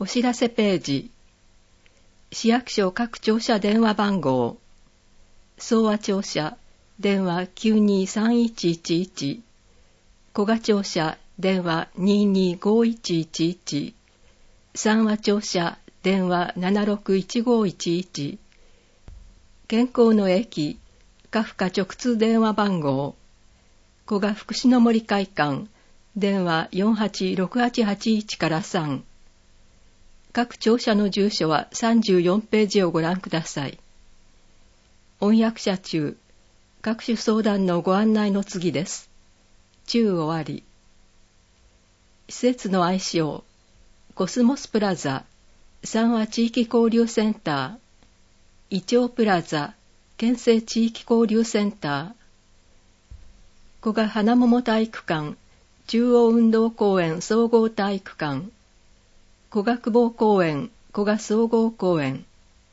お知らせページ、市役所各庁舎電話番号、総和庁舎電話 923111、古賀庁舎電話 225111、三和庁舎電話761511、健康の駅カフカ直通電話番号、古賀福祉の森会館電話486881から3。各庁舎の住所は34ページをご覧ください。翻訳者中、各種相談のご案内の次です。中終わり。施設の愛称、コスモスプラザ、三和地域交流センター、イチョウプラザ、県政地域交流センター、古賀花桃体育館、中央運動公園総合体育館、古賀久保公園、古賀総合公園。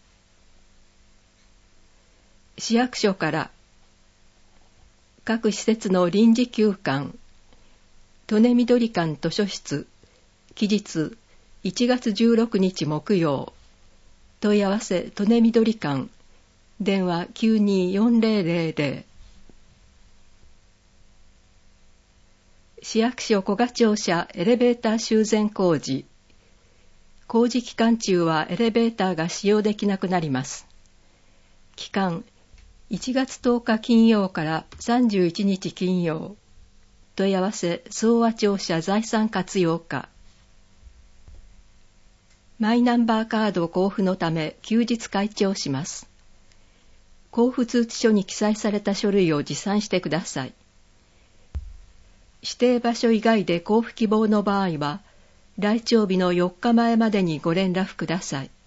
市役所から各施設の臨時休館、利根緑館図書室、期日1月16日木曜、問い合わせ利根緑館、電話924000。市役所古賀庁舎エレベーター修繕工事。工事期間中はエレベーターが使用できなくなります。期間1月10日金曜から31日金曜。問い合わせ総和庁舎財産活用課。マイナンバーカード交付のため休日開帳します。交付通知書に記載された書類を持参してください。指定場所以外で交付希望の場合は、来庁日の4日前までにご連絡ください。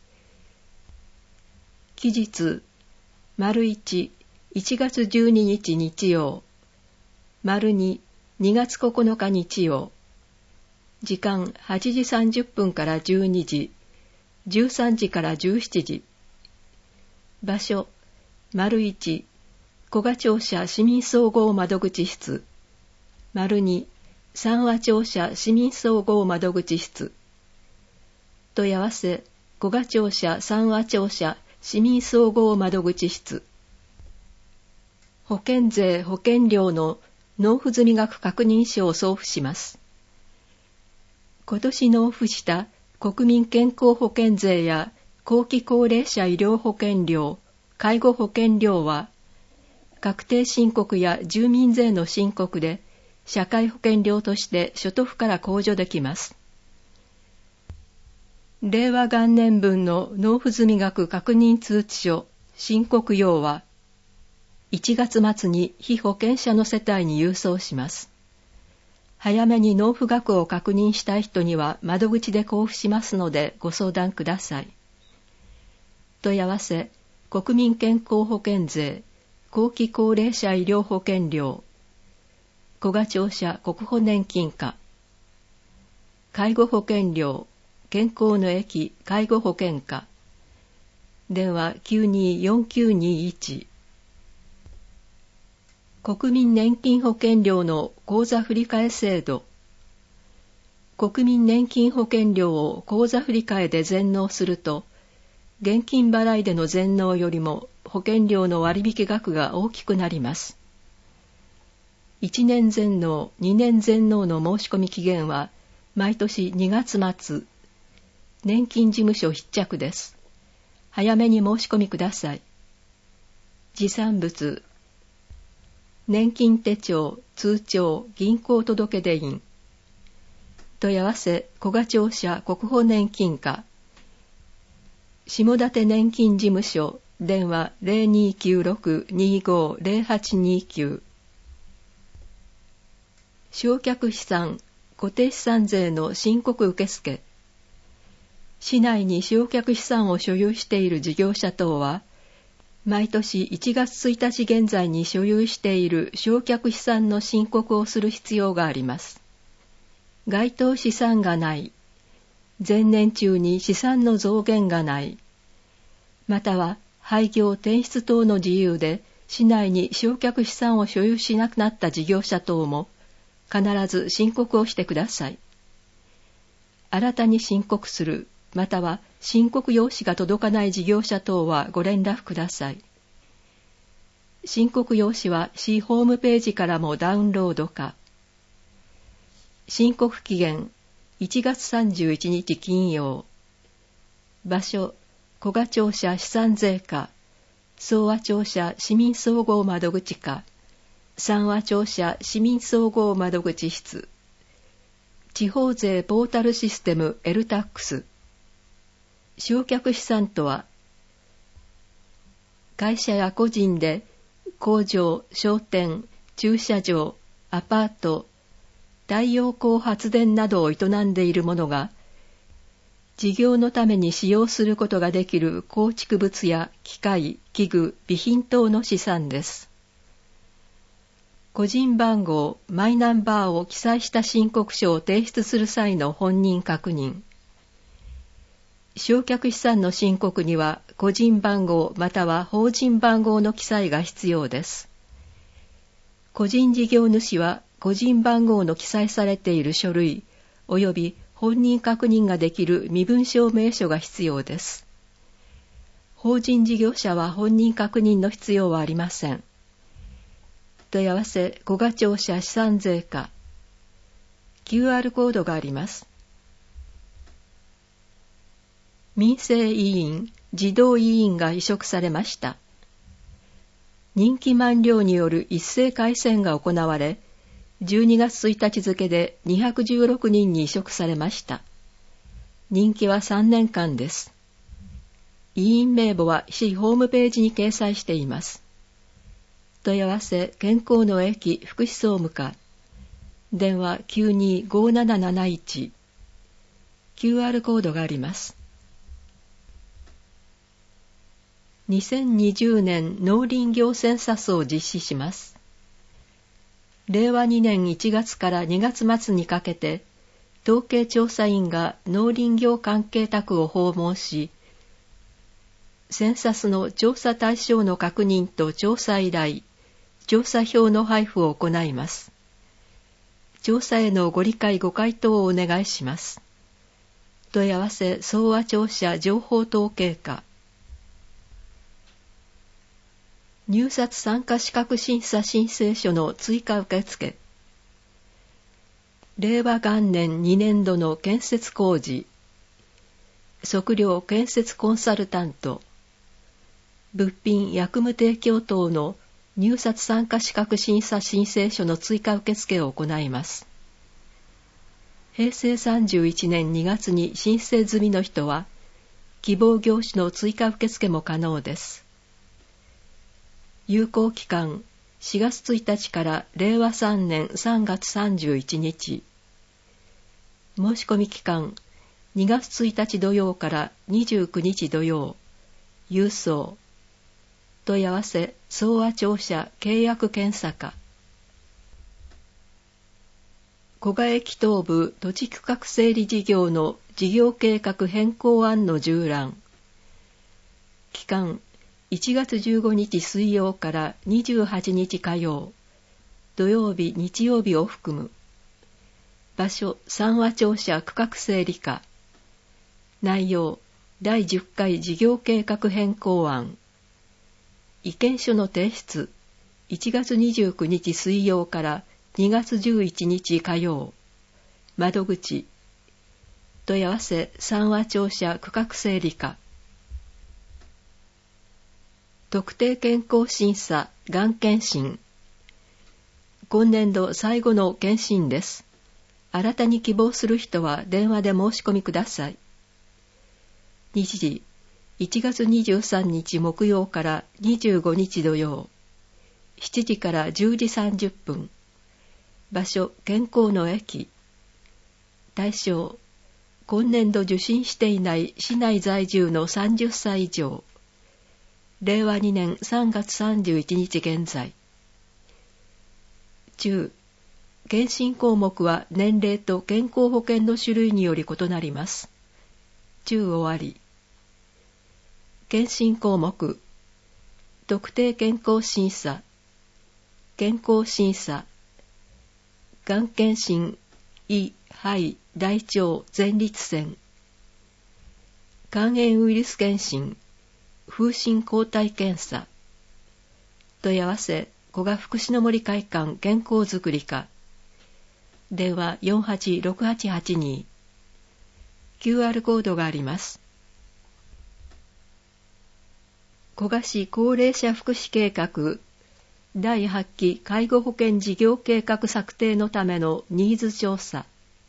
期日、1、1月12日日曜、2、2月9日日曜。時間8時30分から12時、13時から17時。場所、1、古賀庁舎市民総合窓口室。2、三和庁舎市民総合窓口室。問い合わせ、古賀庁舎三和庁舎市民総合窓口室。保険税保険料の納付済額確認書を送付します。今年納付した国民健康保険税や後期高齢者医療保険料、介護保険料は、確定申告や住民税の申告で社会保険料として所得から控除できます。令和元年分の納付済額確認通知書、申告用は、1月末に被保険者の世帯に郵送します。早めに納付額を確認したい人には窓口で交付しますのでご相談ください。問い合わせ、国民健康保険税、後期高齢者医療保険料、古賀庁舎国保年金課、介護保険料、健康の駅介護保険課、電話924921。国民年金保険料の口座振替制度。国民年金保険料を口座振替で全納すると、現金払いでの全納よりも保険料の割引額が大きくなります。1年全納、2年全納の申し込み期限は毎年2月末。年金事務所必着です。早めに申し込みください。持参物。年金手帳、通帳、銀行届出印。問い合わせ、古賀庁舎国保年金課。下館年金事務所、電話 0296-250829。償却資産、固定資産税の申告受付。市内に償却資産を所有している事業者等は、毎年1月1日現在に所有している償却資産の申告をする必要があります。該当資産がない。前年中に資産の増減がない。または廃業転出等の事由で市内に償却資産を所有しなくなった事業者等も必ず申告をしてください。 新たに申告する、または申告用紙が届かない事業者等はご連絡ください。申告用紙は市ホームページからもダウンロードか。申告期限1月31日金曜。場所、古賀庁舎資産税課、総和庁舎市民総合窓口課、三和庁舎市民総合窓口室、地方税ポータルシステム LTAX。償却資産とは、会社や個人で工場、商店、駐車場、アパート、太陽光発電などを営んでいる者が、事業のために使用することができる構築物や機械、器具、備品等の資産です。個人番号、マイナンバーを記載した申告書を提出する際の本人確認。償却資産の申告には個人番号または法人番号の記載が必要です。個人事業主は個人番号の記載されている書類及び本人確認ができる身分証明書が必要です。法人事業者は本人確認の必要はありません。問い合わせ古賀庁舎資産税課。QR コードがあります。民生委員、児童委員が委嘱されました。任期満了による一斉改選が行われ、12月1日付で216人に委嘱されました。任期は3年間です。委員名簿は市ホームページに掲載しています。問い合わせ健康の駅福祉総務課。電話 925771。QR コードがあります。2020年農林業センサスを実施します。令和2年1月から2月末にかけて、統計調査員が農林業関係宅を訪問し、センサスの調査対象の確認と調査依頼、調査票の配布を行います。調査へのご理解ご回答をお願いします。問い合わせ総和庁舎情報統計課。入札参加資格審査申請書の追加受付。令和元年2年度の建設工事。測量建設コンサルタント。物品薬務提供等の入札参加資格審査申請書の追加受付を行います。平成31年2月に申請済みの人は、希望業種の追加受付も可能です。有効期間4月1日から令和3年3月31日。申し込み期間2月1日土曜から29日土曜。郵送。問い合わせ総和庁舎契約検査課。古賀駅東部土地区画整理事業の事業計画変更案の従覧。期間1月15日水曜から28日火曜。土曜日日曜日を含む。場所三和庁舎区画整理課。内容第10回事業計画変更案。意見書の提出1月29日水曜から2月11日火曜。窓口。問い合わせ三和庁舎区画整理課。特定健康審査がん検診。今年度最後の検診です。新たに希望する人は電話で申し込みください。日時1月23日木曜から25日土曜。7時から10時30分。場所健康の駅。対象今年度受診していない市内在住の30歳以上。令和2年3月31日現在。中、検診項目は年齢と健康保険の種類により異なります。中終わり。検診項目。特定健康審査。健康審査。がん検診、医、 肺、大腸、前立腺。肝炎ウイルス検診、風疹抗体検査。問い合わせ、古賀福祉の森会館健康づくり課。電話 486882。QR コードがあります。古賀市高齢者福祉計画第8期介護保険事業計画策定のためのニーズ調査。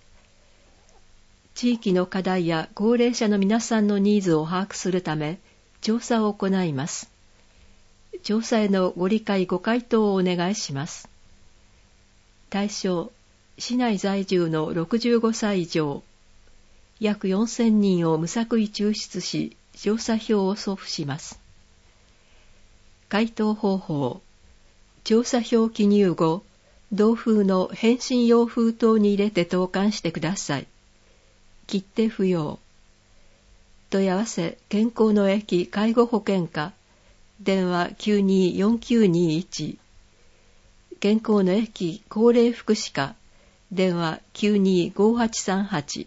地域の課題や高齢者の皆さんのニーズを把握するため調査を行います。調査へのご理解ご回答をお願いします。対象、市内在住の65歳以上、約4000人を無作為抽出し、調査票を送付します。回答方法、調査票記入後、同封の返信用封筒に入れて投函してください。切手不要。問い合わせ、健康の駅介護保険課、電話 924921。健康の駅高齢福祉課、電話 925838。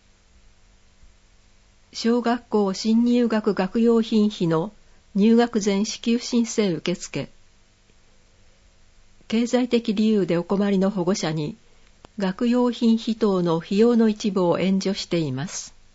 小学校新入学学用品費の入学前支給申請受付。経済的理由でお困りの保護者に学用品費等の費用の一部を援助しています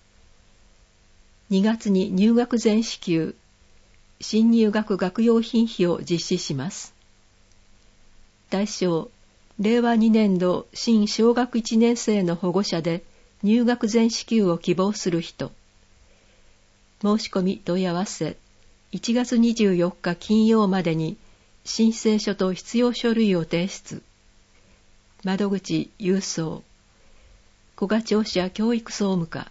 。2月に入学前支給、新入学学用品費を実施します。対象、令和2年度新小学1年生の保護者で入学前支給を希望する人。申し込み問い合わせ、1月24日金曜までに申請書と必要書類を提出。窓口郵送。古賀庁舎教育総務課。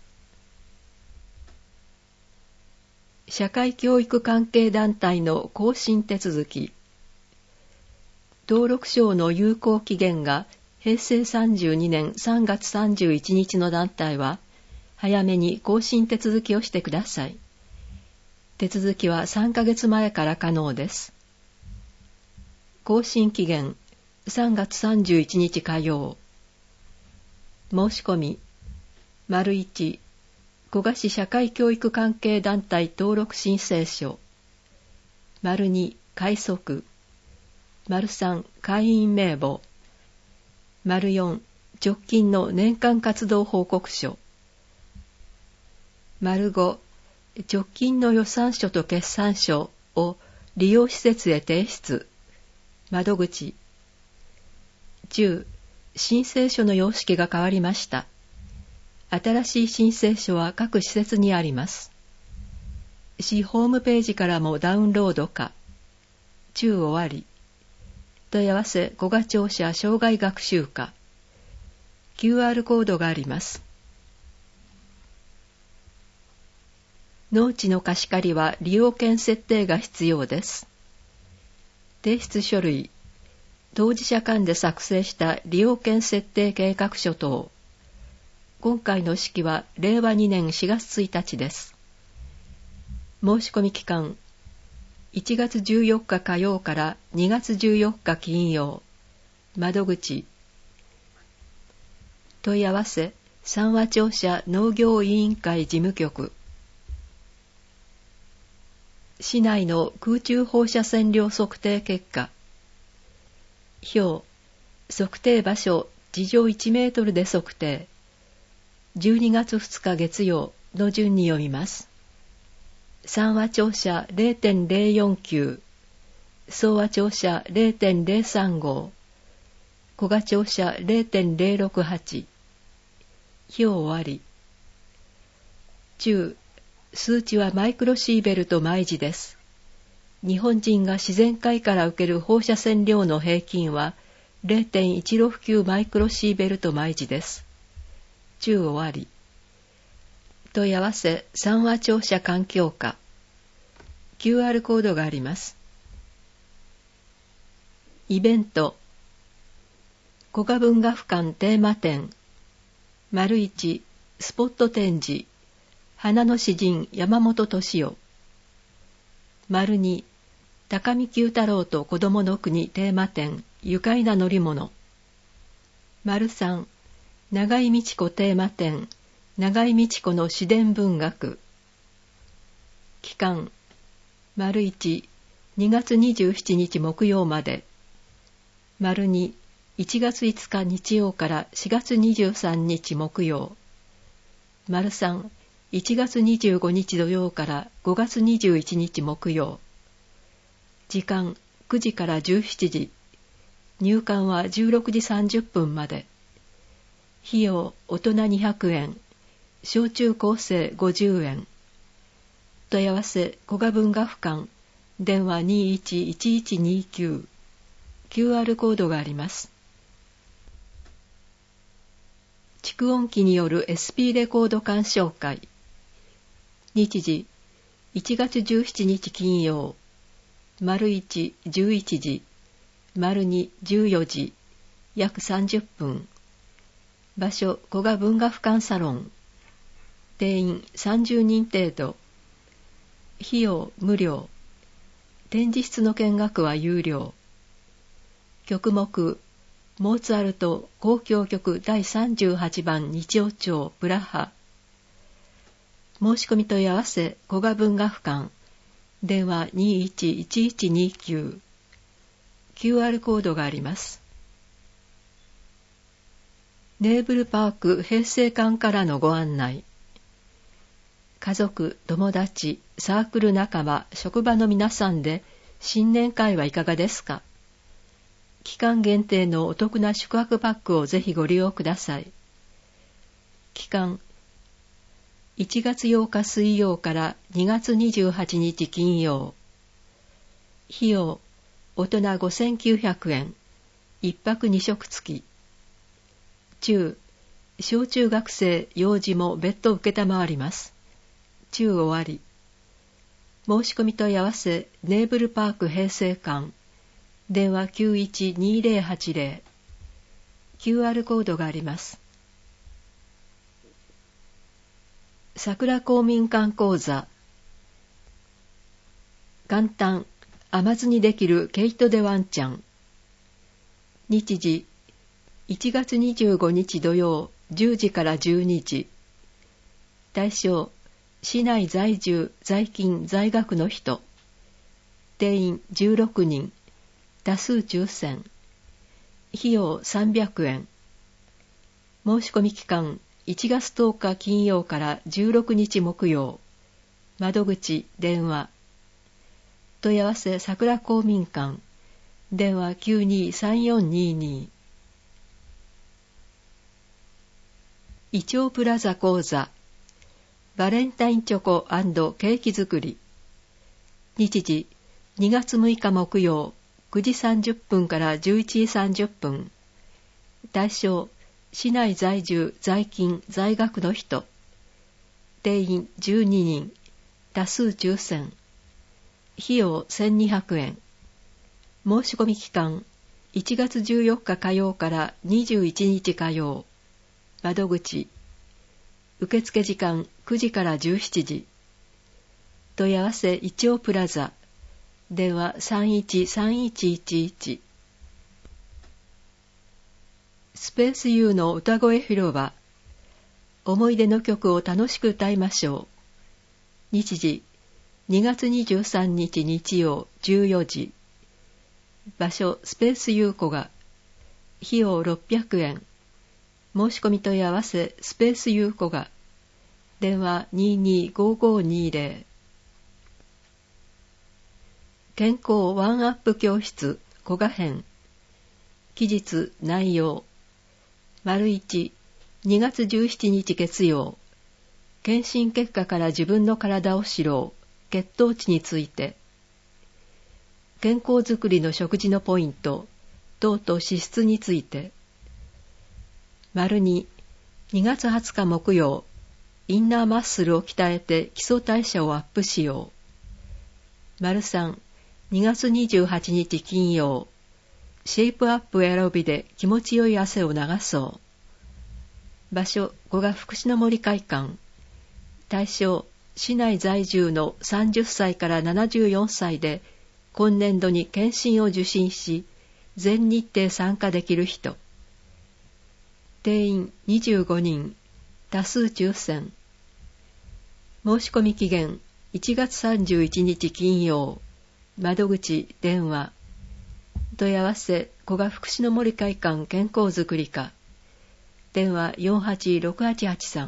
社会教育関係団体の更新手続き。登録証の有効期限が平成32年3月31日の団体は、早めに更新手続きをしてください。手続きは3ヶ月前から可能です。更新期限3月31日火曜。申し込み ① 古賀市社会教育関係団体登録申請書 ② 快速 ③ 会員名簿 �4 直近の年間活動報告書 ⑤直近の予算書と決算書を利用施設へ提出。窓口。10. 申請書の様式が変わりました。新しい申請書は各施設にあります。市ホームページからもダウンロード可。終終わり。問い合わせ古賀庁舎障害学習課。QR コードがあります。農地の貸し借りは利用権設定が必要です。提出書類、当事者間で作成した利用権設定計画書等。今回の式は令和2年4月1日です。申し込み期間、1月14日火曜から2月14日金曜。窓口。問い合わせ、三和庁舎農業委員会事務局。市内の空中放射線量測定結果。表、測定場所、地上1メートルで測定。12月2日月曜の順に読みます。三和庁舎 0.049、総和庁舎 0.035、古賀庁舎 0.068。表終わり。10、数値はマイクロシーベルト毎時です。日本人が自然界から受ける放射線量の平均は 0.169 マイクロシーベルト毎時です。終終わり。問い合わせ三和庁舎環境課。QR コードがあります。イベント。古賀文学館テーマ展。①スポット展示。花の詩人山本敏夫。②高見九太郎と子供の国テーマ展愉快な乗り物。③ 長井道子テーマ展、長井道子の詩伝文学。期間、1、2月27日木曜まで。2、1月5日日曜から4月23日木曜。3、1月25日土曜から5月21日木曜。時間9時から17時。入館は16時30分まで。費用大人200円。小中高生50円。問い合わせ古賀文学館。電話 211129。QR コードがあります。蓄音機による SP レコード鑑賞会。日時1月17日金曜。1、11時。2、14時。約30分。場所古賀文学館サロン。定員30人程度。費用無料。展示室の見学は有料。曲目モーツァルト交響曲第38番日曜町ブラッハ。申し込み問い合わせ古賀文学館。電話 211129。QR コードがあります。ネーブルパーク平成館からのご案内。家族、友達、サークル仲間、職場の皆さんで新年会はいかがですか？期間限定のお得な宿泊パックをぜひご利用ください。期間1月8日水曜から2月28日金曜。費用大人5900円。1泊2食付き。中、小中学生、幼児も別途受けたまわります。中終わり。申し込み問い合わせ、ネーブルパーク平成館。電話 912080。QR コードがあります。桜公民館講座。簡単、甘酢にできる毛糸でワンちゃん。日時、1月25日土曜10時から12時。対象、市内在住、在勤、在学の人。定員16人。多数抽選。費用300円。申し込み期間1月10日金曜から16日木曜。窓口電話。問い合わせ桜公民館。電話923422。イチョウプラザ講座。バレンタインチョコ&ケーキ作り。日時2月6日木曜9時30分から11時30分。対象、市内在住、在勤、在学の人。定員12人。多数抽選。費用1200円。申し込み期間1月14日火曜から21日火曜。窓口。受付時間9時から17時。問い合わせイチョウプラザ。電話313111。スペース U の歌声広場。思い出の曲を楽しく歌いましょう。日時2月23日日曜14時。場所スペース U 古賀。費用600円。申し込み問い合わせスペース U 古賀。電話225520。健康ワンアップ教室古賀編。期日内容。1、2月17日月曜。検診結果から自分の体を知ろう。血糖値について。健康づくりの食事のポイント。糖と脂質について。2、2月20日木曜。インナーマッスルを鍛えて基礎代謝をアップしよう。3、2月28日金曜。シェイプアップエアロビで気持ちよい汗を流そう。場所、古賀福祉の森会館。対象、市内在住の30歳から74歳で、今年度に検診を受診し、全日程参加できる人。 定員25人、多数抽選。申し込み期限1月31日金曜。窓口電話。問い合わせ古賀福祉の森会館健康づくり課。電話486883。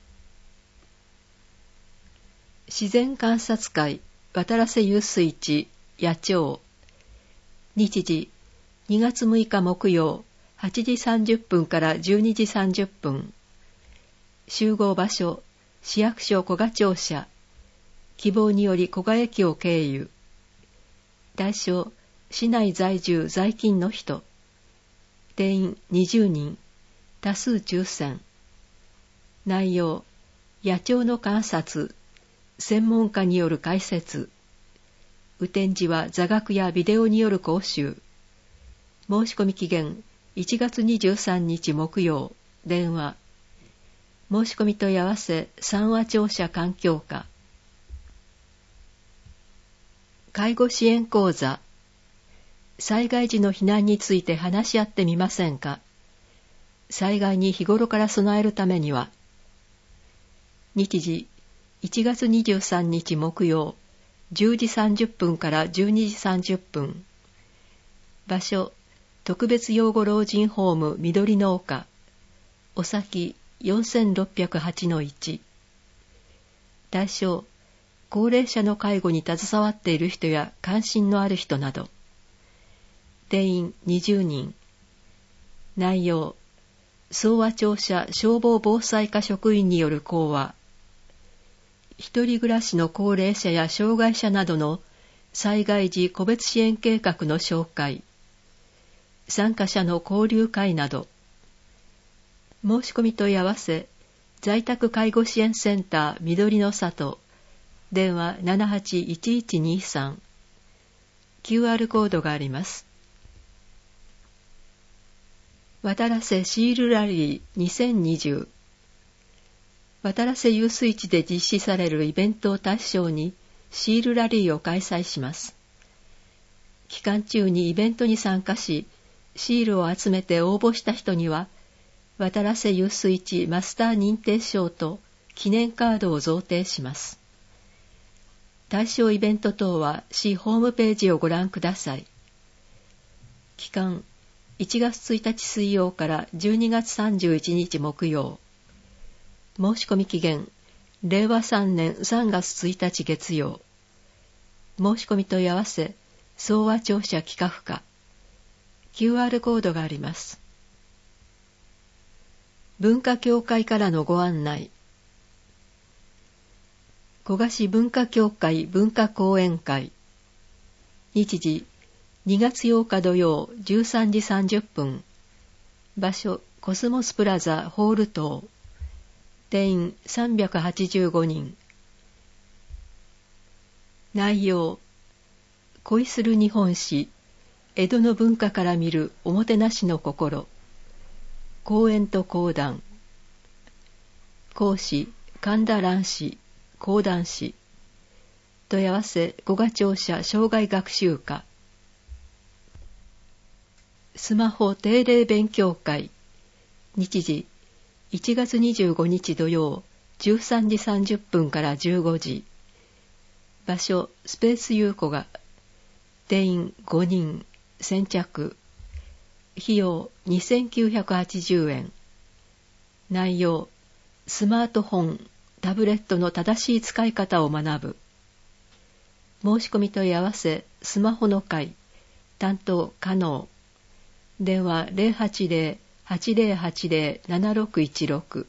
自然観察会渡良瀬遊水地野鳥。日時2月6日木曜8時30分から12時30分。集合場所市役所古賀庁舎。希望により古賀駅を経由。対象市内在住在勤の人。定員20人。多数抽選。内容野鳥の観察。専門家による解説。雨天時は座学やビデオによる講習。申し込み期限1月23日木曜。電話。申し込み問い合わせ三和庁舎環境課。介護支援講座。災害時の避難について話し合ってみませんか。災害に日頃から備えるためには。日時1月23日木曜10時30分から12時30分。場所特別養護老人ホーム緑の丘。お先4608-1。対象高齢者の介護に携わっている人や関心のある人など。定員20人。内容総和庁舎消防防災課職員による講話。一人暮らしの高齢者や障害者などの災害時個別支援計画の紹介。参加者の交流会など。申し込み問い合わせ在宅介護支援センター緑の里。電話781123。QR コードがあります。渡良瀬シールラリー2020。渡良瀬遊水地で実施されるイベントを対象にシールラリーを開催します。期間中にイベントに参加し、シールを集めて応募した人には、渡良瀬遊水地マスター認定証と記念カードを贈呈します。対象イベント等は市ホームページをご覧ください。期間1月1日水曜から12月31日木曜。申し込み期限令和3年3月1日月曜。申し込み問い合わせ総和庁舎企画課。QR コードがあります。文化協会からのご案内。古賀市文化協会文化講演会。日時2月8日土曜13時30分。場所コスモスプラザホール棟。定員385人。内容恋する日本史、江戸の文化から見るおもてなしの心。講演と講談。講師神田蘭氏、講談師。問い合わせ古賀庁舎障害学習課。スマホ定例勉強会。日時1月25日土曜13時30分から15時。場所スペースユーコが。定員5人。先着。費用2980円。内容スマートフォン、タブレットの正しい使い方を学ぶ。申し込み問い合わせスマホの会。担当加納。電話080-8080-7616。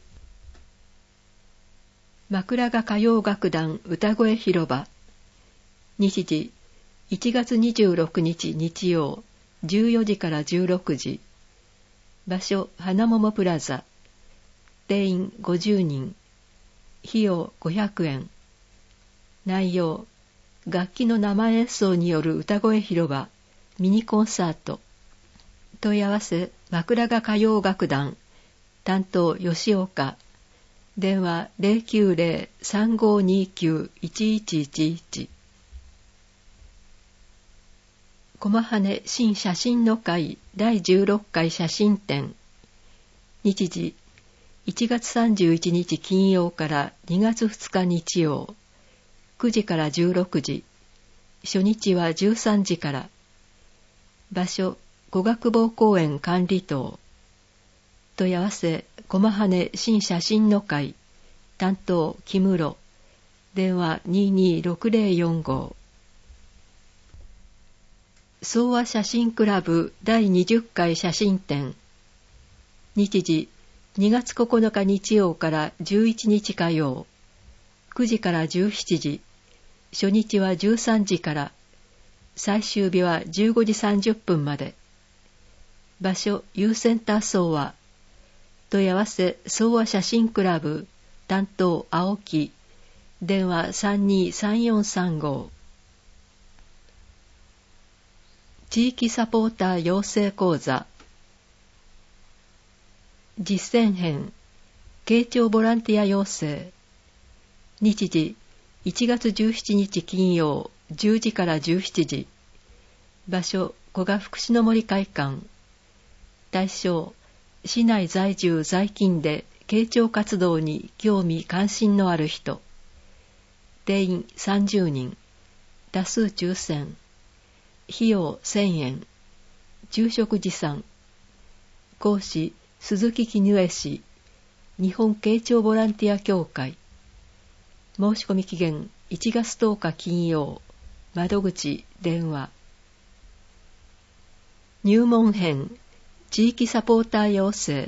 枕が歌謡楽団歌声広場。日時1月26日日曜14時から16時。場所花桃プラザ。定員50人。費用500円。内容楽器の生演奏による歌声広場ミニコンサート。問い合わせ枕が歌謡楽団。担当吉岡。電話090-3529-1111。駒羽新写真の会第16回写真展。 日時1月31日金曜から2月2日日曜、9時から16時、初日は13時から。場所、古学坊公園管理棟。問い合わせ、駒羽新写真の会。担当、木室。電話226045。総和写真クラブ第20回写真展。日時2月9日日曜から11日火曜、9時から17時、初日は13時から、最終日は15時30分まで。場所、ユーセンター総和。問い合わせ、総和写真クラブ。担当、青木。電話323435。地域サポーター養成講座。実践編、慶長ボランティア養成。日時、1月17日金曜、10時から17時。場所、古賀福祉の森会館。対象、市内在住在勤で慶長活動に興味関心のある人。定員30人。多数抽選。費用1000円。昼食持参。講師、鈴木絹江氏。日本慶長ボランティア協会。申し込み期限1月10日金曜。窓口、電話。入門編、地域サポーター養成。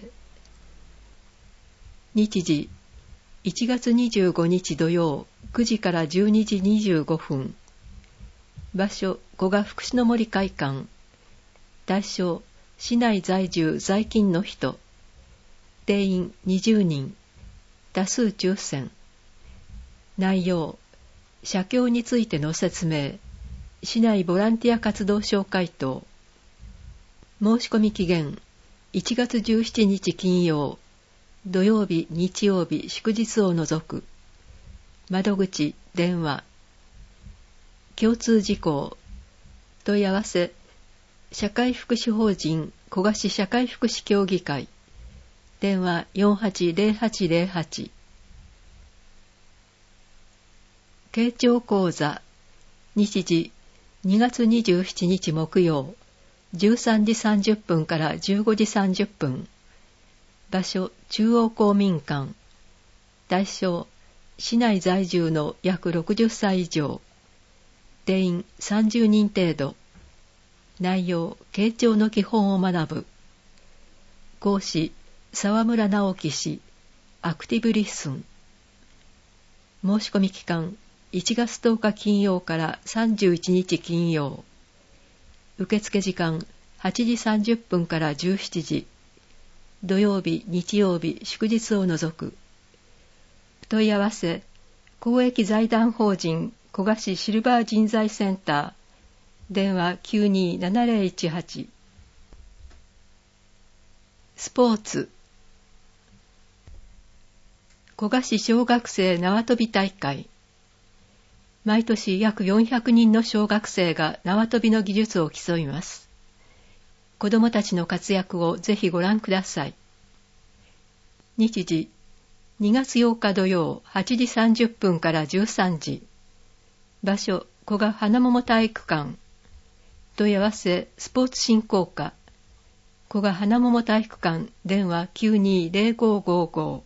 日時、1月25日土曜、9時から12時25分。場所、古賀福祉の森会館。対象、市内在住在勤の人。定員20人。多数抽選。内容、写経についての説明。市内ボランティア活動紹介等。申し込み期限、1月17日金曜、土曜日、日曜日、祝日を除く。窓口、電話。共通事項。問い合わせ、社会福祉法人古賀市社会福祉協議会。電話480808。慶長講座。日時、2月27日木曜、13時30分から15時30分。場所、中央公民館。対象、市内在住の約60歳以上。定員30人程度。内容、慶長の基本を学ぶ。講師、沢村直樹氏。アクティブリッスン。申し込み期間、1月10日金曜から31日金曜。受付時間、8時30分から17時。土曜日、日曜日、祝日を除く。問い合わせ、公益財団法人古賀市シルバー人材センター。電話927018。スポーツ。古賀市小学生縄跳び大会。毎年約400人の小学生が縄跳びの技術を競います。子どもたちの活躍をぜひご覧ください。日時、2月8日土曜8時30分から13時。場所、古賀花桃体育館。問い合わせ、スポーツ振興課。古賀花桃体育館、電話920555。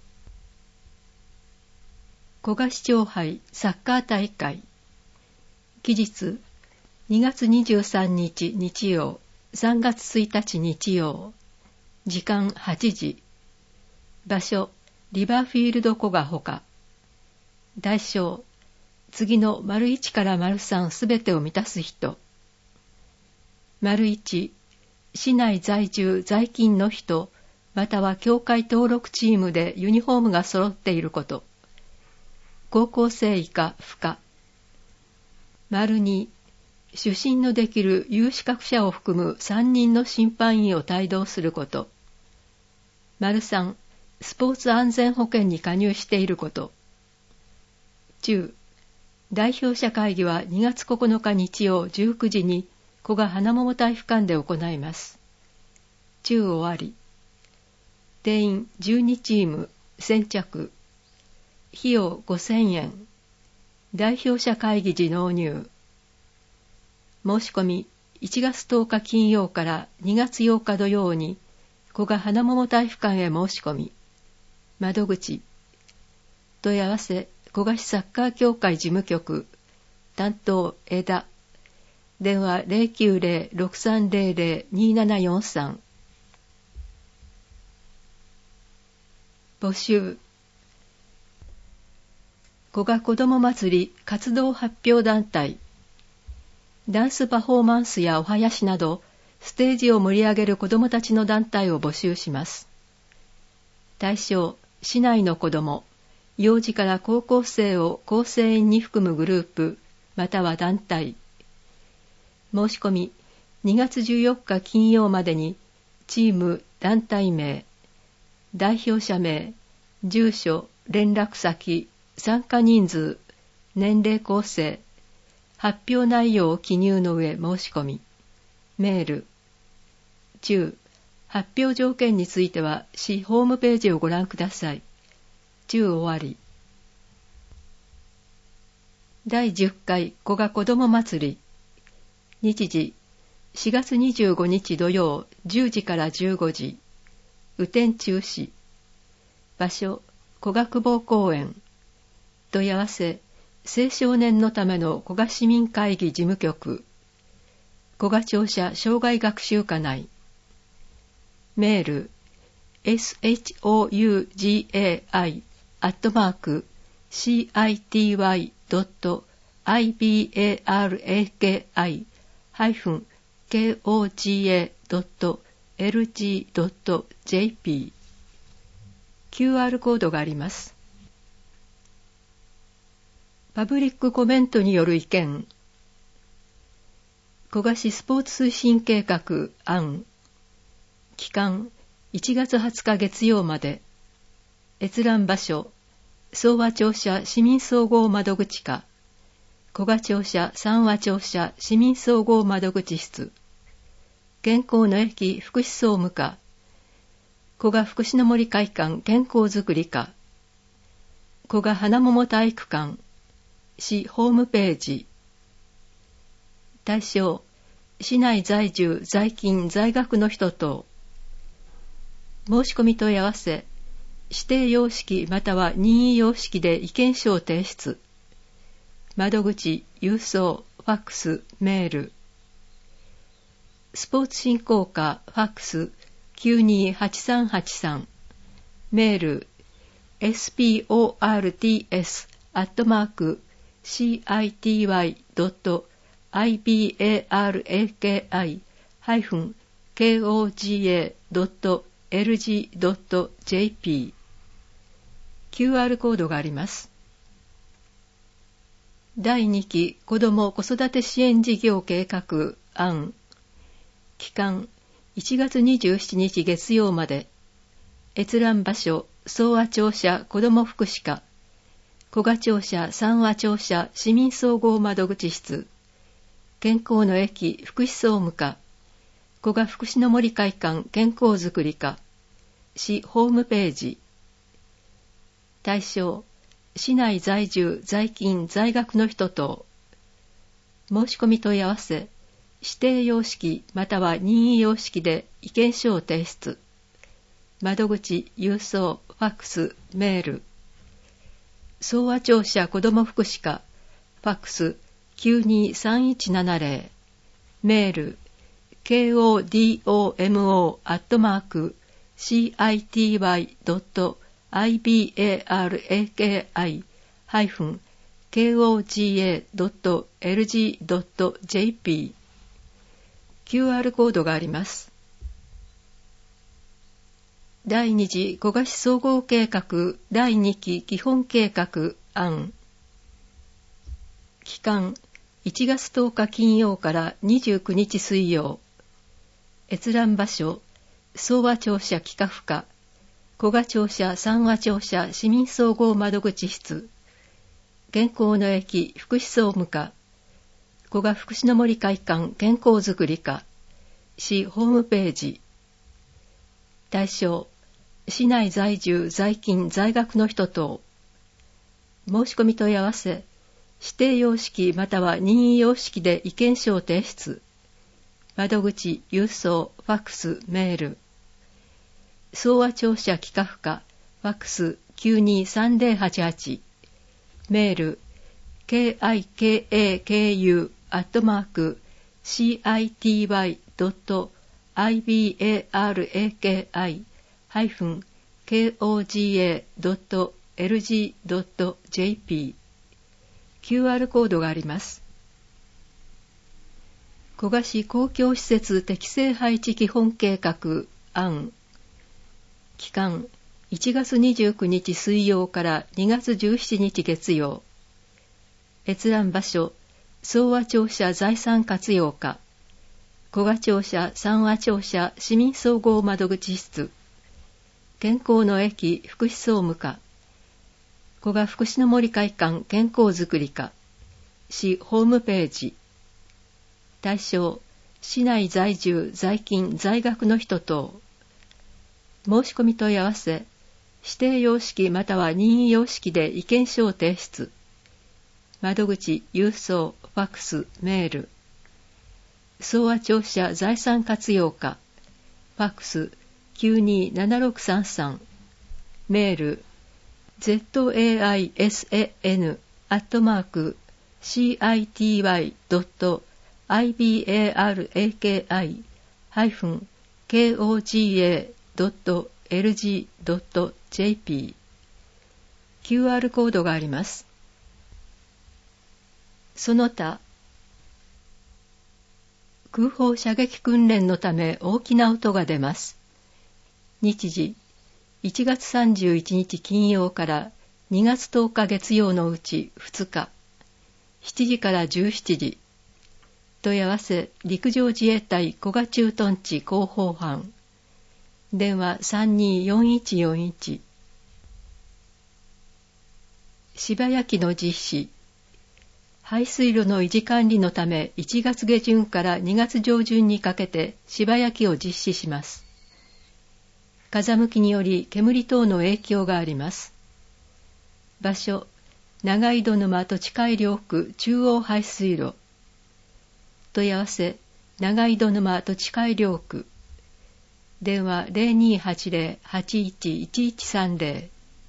古賀市長杯サッカー大会。期日、2月23日日曜、3月1日日曜。時間8時。場所、リバーフィールド古賀ほか。対象、次の丸1から丸3すべてを満たす人。丸1、市内在住在勤の人、または協会登録チームでユニフォームが揃っていること。高校生以下不可。丸2、主審のできる有資格者を含む3人の審判員を帯同すること。丸3、スポーツ安全保険に加入していること。中、代表者会議は2月9日日曜19時に古賀花桃体育館で行います。中終わり。 定員12チーム先着。費用5000円。代表者会議時納入。申し込み1月10日金曜から2月8日土曜に古賀花桃体育館へ申し込み。窓口。問い合わせ古賀市サッカー協会事務局。担当枝。電話 090-6300-2743。募集。古賀子ども祭り活動発表団体。ダンスパフォーマンスやお囃子など、ステージを盛り上げる子どもたちの団体を募集します。対象、市内の子ども、幼児から高校生を構成員に含むグループ、または団体。申し込み、2月14日金曜までに、チーム、団体名、代表者名、住所、連絡先、参加人数、年齢構成、発表内容を記入の上申し込み。メール。中。発表条件については市ホームページをご覧ください。中終わり。第10回古賀子ども祭り。日時。4月25日土曜10時から15時。雨天中止。場所。古賀久保公園。問い合わせ。青少年のための古賀市民会議事務局。古賀庁舎生涯学習課内。メール shouyi.city.ibaraki-koga.lg.jp QR コードがあります。パブリックコメントによる意見。古賀市スポーツ推進計画案。期間1月20日月曜まで。閲覧場所総和庁舎市民総合窓口課。古賀庁舎三和庁舎市民総合窓口室。健康の駅福祉総務課。古賀福祉の森会館健康づくり課。古賀花桃体育館。市ホームページ。対象、市内在住、在勤、在学の人等。申し込み問い合わせ、指定様式または任意様式で意見書を提出。窓口、郵送、ファックス、メール。スポーツ振興課、ファックス、928383。メール、sporti.ibaraki-koga.lg.jp QR コードがあります。第2期子ども子育て支援事業計画案。期間1月27日月曜まで。閲覧場所総和庁舎子ども福祉課。古賀庁舎三和庁舎市民総合窓口室。健康の駅福祉総務課。古賀福祉の森会館健康づくり課。市ホームページ。対象、市内在住、在勤、在学の人等。申し込み問い合わせ、指定様式または任意様式で意見書を提出。窓口、郵送、ファックス、メール。総和庁舎子ども福祉課、ファックス、923170。メール、kodomo@city.ibaraki-koga.lg.jp QR コードがあります。第2次古賀市総合計画第2期基本計画案。期間1月10日金曜から29日水曜。閲覧場所総和庁舎企画課。古賀庁舎三和庁舎市民総合窓口室。健康の駅福祉総務課。古賀福祉の森会館健康づくり課。市ホームページ。対象、 市内在住在勤在学の人等。申し込み問い合わせ、指定様式または任意様式で意見書を提出。窓口、郵送、ファックス、メール。総和庁舎企画課、ファックス 923088。メール、kikaku@city.ibraki-koga.lg.jp。 QR コードがあります。古河市公共施設適正配置基本計画案。期間1月29日水曜から2月17日月曜。閲覧場所、総和庁舎財産活用課、古河庁舎三和庁舎市民総合窓口室、健康の駅福祉総務課、古河福祉の森会館健康づくり課、市ホームページ。対象、市内在住在勤在学の人等。申し込み問い合わせ、指定様式または任意様式で意見書を提出。窓口、郵送、ファックス、メール。総和庁舎財産活用課、ファックス 927633。メール、zaisan@city.ibraki-koga.lg.jp。 QR コードがあります。その他、空砲射撃訓練のため大きな音が出ます。日時、1月31日金曜から2月10日月曜のうち2日、7時から17時。問い合わせ、陸上自衛隊古河駐屯地広報班。電話324141。柴焼きの実施。排水路の維持管理のため1月下旬から2月上旬にかけて柴焼きを実施します。風向きにより煙等の影響があります。場所、長井戸沼土地改良区中央排水路。問い合わせ、長井戸沼土地改良区。電話 0280-811130。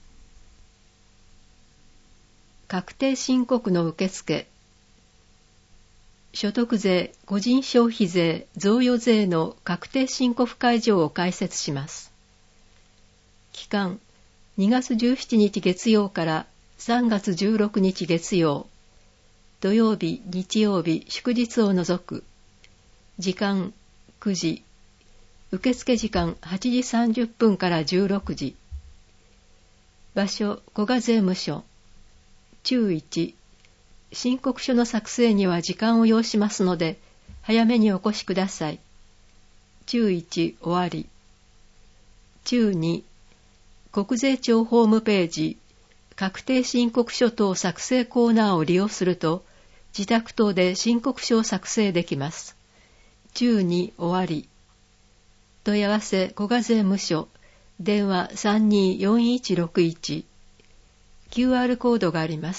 確定申告の受付。所得税、個人消費税、贈与税の確定申告会場を開設します。期間、2月17日月曜から3月16日月曜。土曜日、日曜日、祝日を除く。時間、9時。受付時間、8時30分から16時。場所、古河税務署。注1、申告書の作成には時間を要しますので、早めにお越しください。注1、終わり。注2、国税庁ホームページ、確定申告書等作成コーナーを利用すると、自宅等で申告書を作成できます。注2、終わり。問い合わせ、古河税務署、電話324161。QR コードがあります。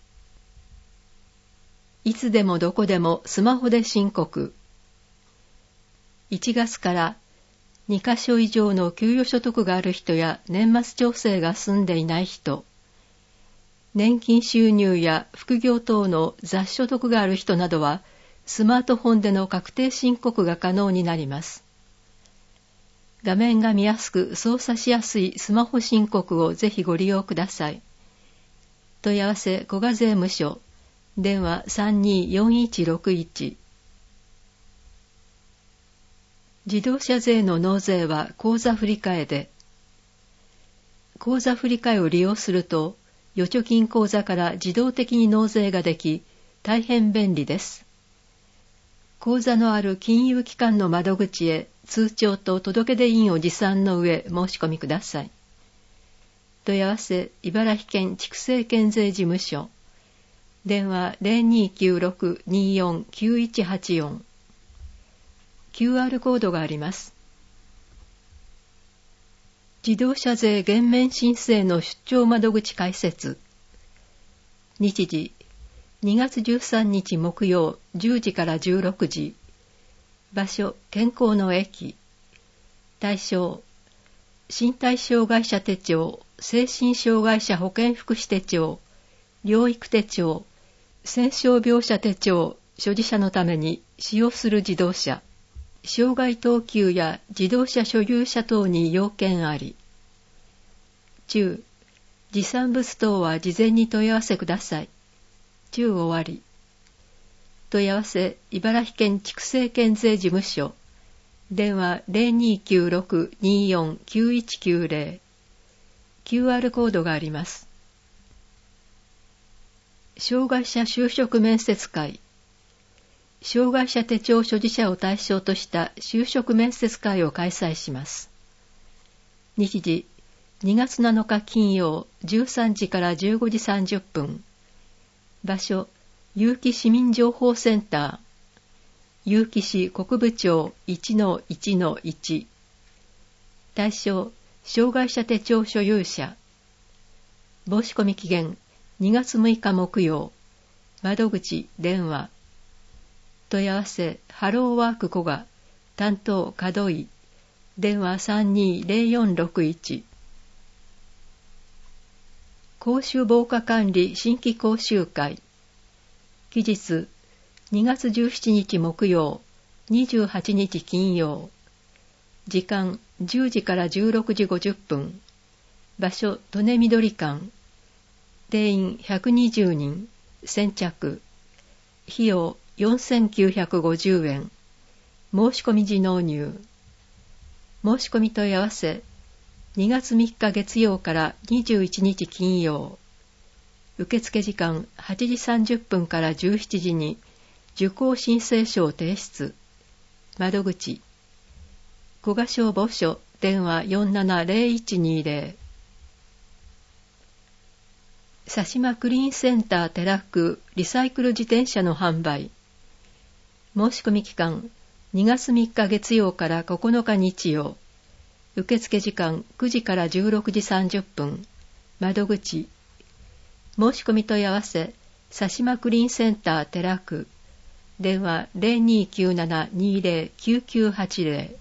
いつでもどこでもスマホで申告。1月から2カ所以上の給与所得がある人や年末調整が済んでいない人、年金収入や副業等の雑所得がある人などはスマートフォンでの確定申告が可能になります。画面が見やすく操作しやすいスマホ申告をぜひご利用ください。問い合わせ、古河税務署。電話324161。自動車税の納税は口座振替で。口座振替を利用すると、預貯金口座から自動的に納税ができ、大変便利です。口座のある金融機関の窓口へ通帳と届出印を持参の上申し込みください。問い合わせ、茨城県畜生県税事務所。電話 0296-249184。QR コードがあります。 自動車税減免申請の出張窓口開設。日時、2月13日木曜10時から16時。場所、健康の駅。対象、身体障害者手帳、精神障害者保健福祉手帳、療育手帳、戦傷病者手帳、所持者のために使用する自動車。障害等級や自動車所有者等に要件あり。中、持産物等は事前に問い合わせください。中終わり。問い合わせ、茨城県畜生県税事務所。電話 0296-249190。QR コードがあります。障害者就職面接会。障害者手帳所持者を対象とした就職面接会を開催します。日時、2月7日金曜13時から15時30分。場所、結城市民情報センター。結城市国部町 1-1-1。対象、障害者手帳所有者。申し込み期限、2月6日木曜。窓口、電話。問い合わせ、ハローワーク古賀。担当、門井。電話320461。講習防火管理新規講習会。期日、2月17日木曜、28日金曜。時間、10時から16時50分。場所、利根緑館。定員120人。先着。費用4950円。申し込み時納入。申し込み問い合わせ。2月3日月曜から21日金曜。受付時間8時30分から17時に受講申請書を提出。窓口。古賀消防署電話470120。佐島クリーンセンターテラックリサイクル自転車の販売。申し込み期間2月3日月曜から9日日曜。受付時間9時から16時30分。窓口。申し込み問い合わせ、佐島クリーンセンターテラク。電話 0297-209980。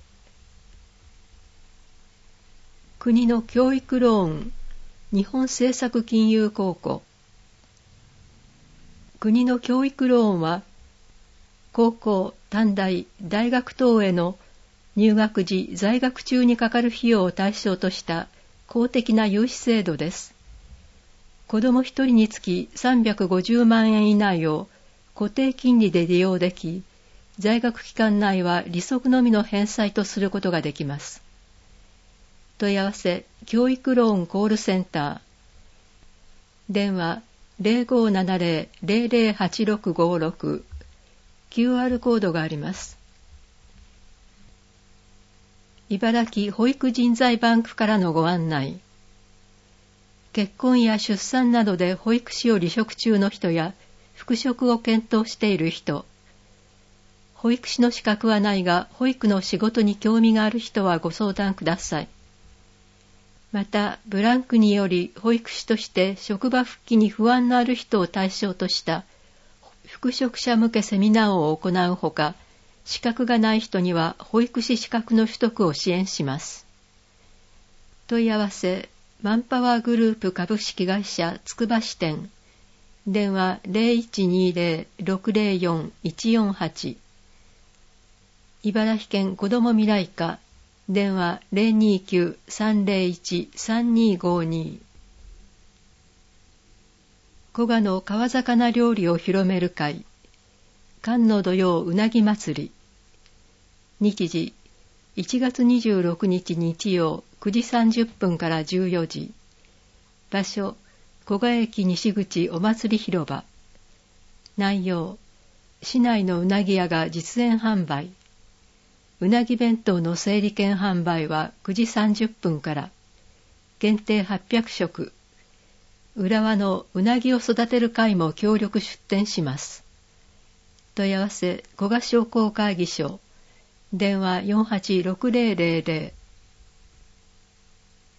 国の教育ローン。日本政策金融公庫。国の教育ローンは、高校、短大、大学等への入学時、在学中にかかる費用を対象とした公的な融資制度です。子ども1人につき350万円以内を固定金利で利用でき、在学期間内は利息のみの返済とすることができます。問い合わせ、教育ローンコールセンター。電話 0570-008656。QR コードがあります。茨城保育人材バンクからのご案内。結婚や出産などで保育士を離職中の人や復職を検討している人、保育士の資格はないが保育の仕事に興味がある人はご相談ください。また、ブランクにより保育士として職場復帰に不安のある人を対象とした復職者向けセミナーを行うほか、資格がない人には保育士資格の取得を支援します。問い合わせ、マンパワーグループ株式会社つくば支店。電話 0120-604-148。茨城県子ども未来課。電話 029-301-3252。古賀の川魚料理を広める会。寒の土曜うなぎ祭り。日時、1月26日日曜9時30分から14時。場所、古賀駅西口お祭り広場。内容、市内のうなぎ屋が実演販売。うなぎ弁当の整理券販売は9時30分から。限定800食。浦和のうなぎを育てる会も協力出店します。問い合わせ、古賀商工会議所。電話486000。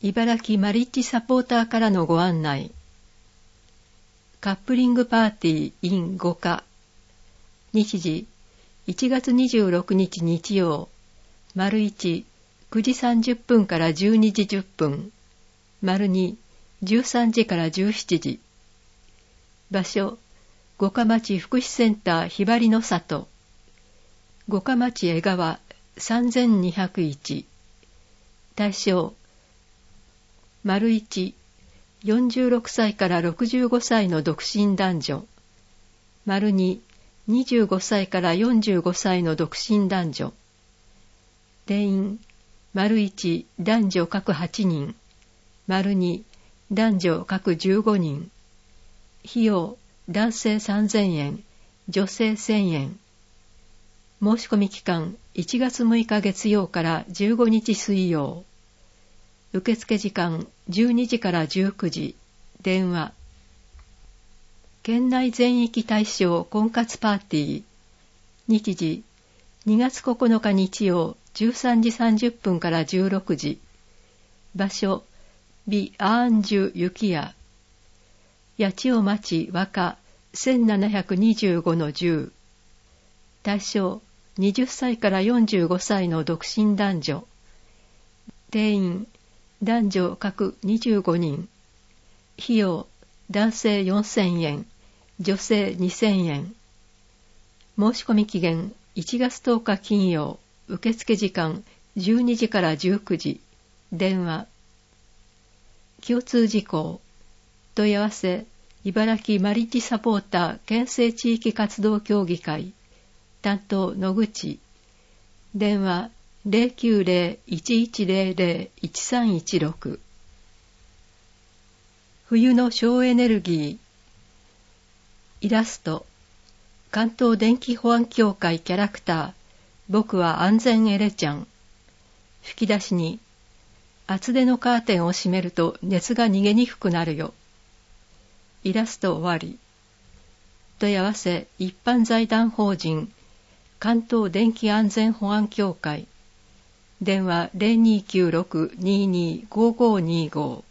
茨城マリッジサポーターからのご案内。カップリングパーティー in 5課。日時、1月26日日曜、丸1、9時30分から12時10分。丸2、13時から17時。場所、五霞町福祉センターひばりの里。五霞町江川3201。対象、丸1、46歳から65歳の独身男女。丸2、25歳から45歳の独身男女。定員、丸1、男女各8人。丸2、男女各15人。費用、男性3000円、女性1000円。申し込み期間、1月6日月曜から15日水曜。受付時間、12時から19時。電話。県内全域対象婚活パーティー。日時、2月9日日曜、13時30分から16時。場所、美アーンジュ雪屋。八千代町和歌 1725-10。対象、20歳から45歳の独身男女。定員、男女各25人。費用、男性4000円、女性2000円。申し込み期限、1月10日金曜。受付時間、12時から19時。電話。共通事項。問い合わせ、茨城マリッジサポーター県政地域活動協議会。担当野口。電話 090-1100-1316。冬の省エネルギー。イラスト。関東電気保安協会キャラクター。僕は安全エレちゃん。吹き出しに。厚手のカーテンを閉めると熱が逃げにくくなるよ。イラスト終わり。問い合わせ一般財団法人関東電気安全保安協会。電話 0296-225525。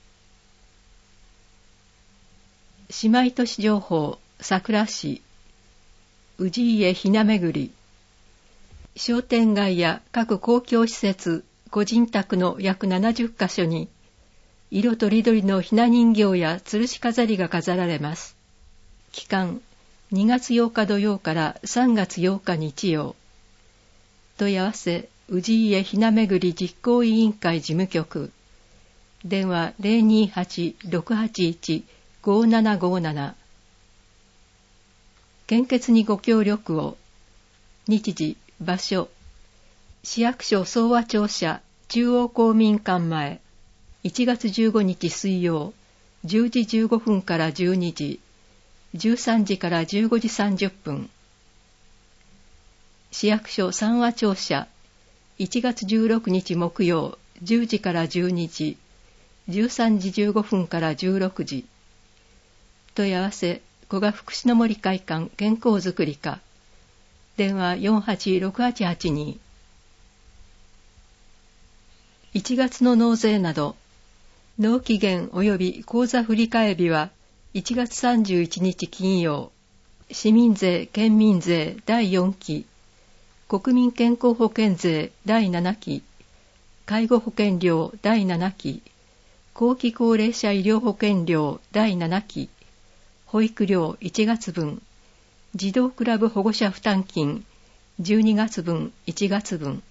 姉妹都市情報桜市。氏家ひなめぐり。商店街や各公共施設、個人宅の約70カ所に色とりどりのひな人形や吊るし飾りが飾られます。期間、2月8日土曜から3月8日日曜。問い合わせ、氏家ひなめぐり実行委員会事務局。電話 028-681-5757。献血にご協力を。日時、場所。市役所総和庁舎中央公民館前。1月15日水曜、10時15分から12時、13時から15時30分。市役所三和庁舎、1月16日木曜、10時から12時、13時15分から16時。問い合わせ、古賀福祉の森会館健康づくり課。電話 486882。1月の納税など、納期限及び口座振替日は1月31日金曜。市民税・県民税第4期、国民健康保険税第7期、介護保険料第7期、後期高齢者医療保険料第7期、保育料1月分、児童クラブ保護者負担金12月分1月分。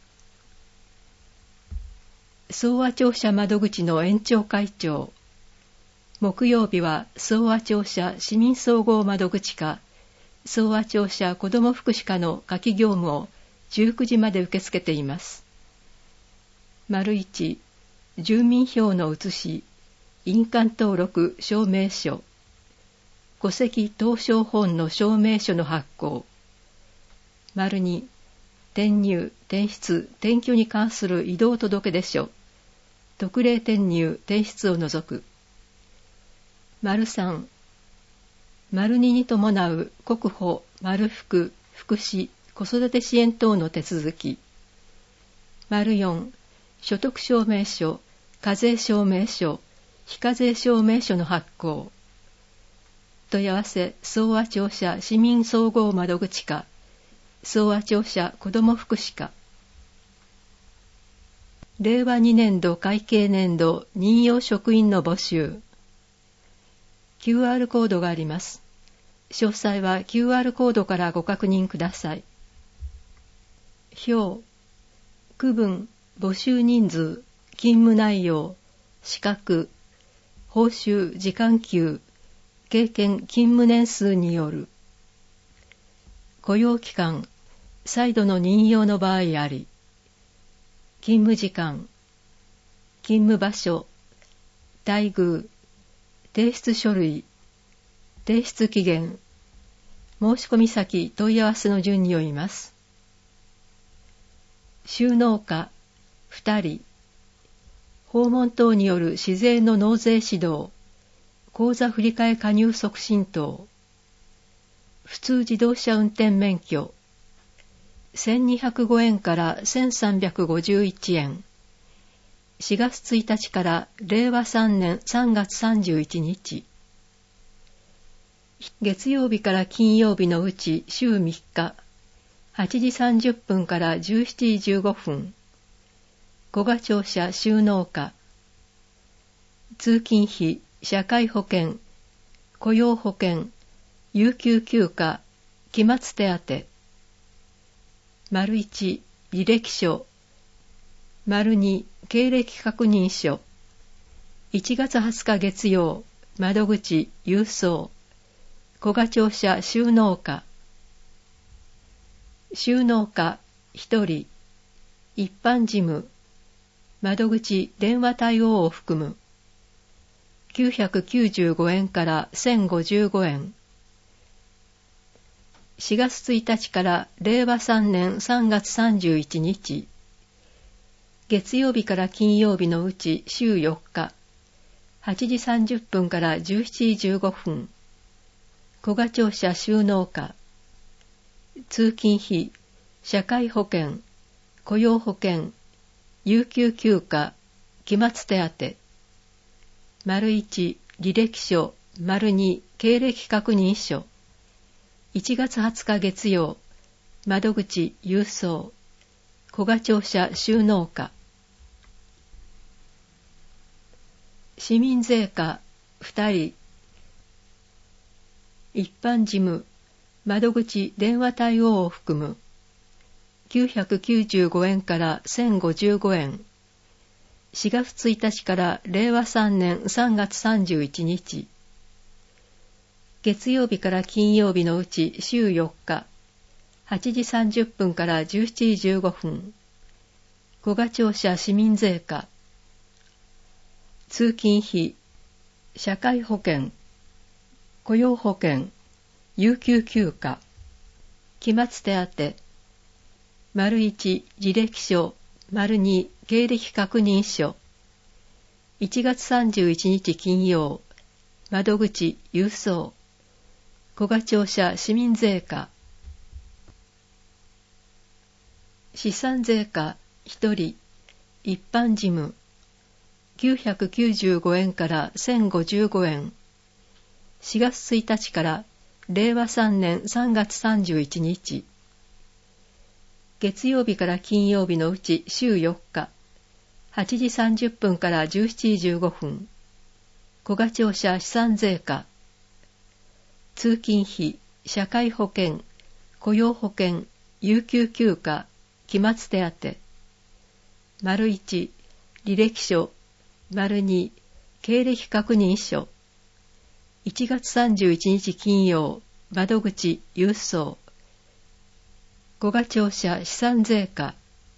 総和庁舎窓口の園長会長。木曜日は総和庁舎市民総合窓口課、総和庁舎子ども福祉課の夏季業務を19時まで受け付けています。丸1、住民票の写し、印鑑登録証明書、戸籍謄商本の証明書の発行。丸2、転入、転出、転居に関する移動届出書、特例転入・転出を除く。丸3、丸2に伴う国保、丸福、福祉、子育て支援等の手続き。丸4、所得証明書、 課税証明書、非課税証明書の発行。問い合わせ、総和庁舎市民総合窓口課、総和庁舎子ども福祉課。令和2年度会計年度任用職員の募集。QR コードがあります。詳細は QR コードからご確認ください。表、区分、募集人数、勤務内容、資格、報酬、時間給、経験、勤務年数による。雇用期間、再度の任用の場合あり。勤務時間、勤務場所、待遇、提出書類、提出期限、申込先問い合わせの順によります。収納課、2人、訪問等による市税の納税指導、口座振替加入促進等、普通自動車運転免許、1205円から1351円。4月1日から令和3年3月31日。月曜日から金曜日のうち週3日、8時30分から17時15分。古賀庁舎収納課。通勤費、社会保険、雇用保険、有給休暇、期末手当。1、履歴書。2、経歴確認書。1月20日月曜、窓口、郵送。古賀庁舎収納課。収納課、1人。一般事務。窓口、電話対応を含む。995円から1055円。4月1日から令和3年3月31日。月曜日から金曜日のうち週4日。8時30分から17時15分。古賀庁舎収納課。通勤費、社会保険、雇用保険、有給休暇、期末手当。1、履歴書。2、経歴確認書。1月20日月曜、窓口、郵送。古賀庁舎収納課。市民税課、2人。一般事務、窓口、電話対応を含む。995円から1055円。4月1日から令和3年3月31日。月曜日から金曜日のうち週4日。8時30分から17時15分。古賀庁舎市民税課。通勤費、社会保険、雇用保険、有給休暇、期末手当。1、履歴書。2、経歴確認書。1月31日金曜、窓口、郵送。古賀庁舎市民税課。資産税課、1人。一般事務。995円から1055円。4月1日から令和3年3月31日。月曜日から金曜日のうち週4日。8時30分から17時15分。古賀庁舎資産税課。通勤費、社会保険、雇用保険、有給休暇、期末手当。1、履歴書。2、経歴確認書。1月31日金曜、窓口、郵送。古賀庁舎資産税課。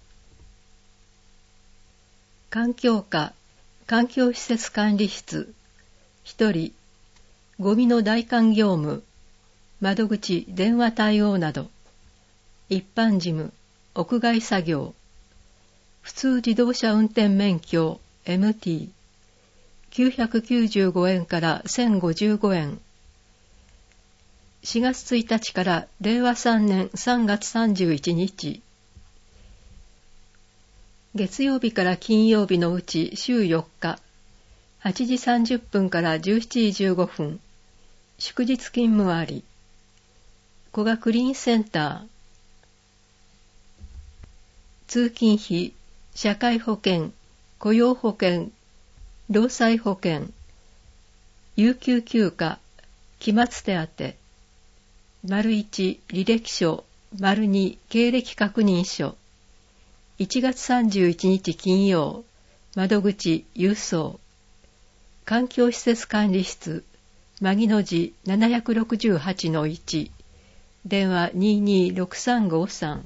環境課、環境施設管理室。1人。ゴミの代管業務。窓口、電話対応など。一般事務、屋外作業。普通自動車運転免許。MT。995円から1055円。4月1日から令和3年3月31日。 月曜日から金曜日のうち週4日、8時30分から17時15分、祝日勤務あり。古賀クリーンセンター。通勤費、社会保険、雇用保険、労災保険、有給休暇、期末手当、1、履歴書、2、経歴確認書、1月31日金曜、窓口、郵送、環境施設管理室、牧野寺768-1、電話226353。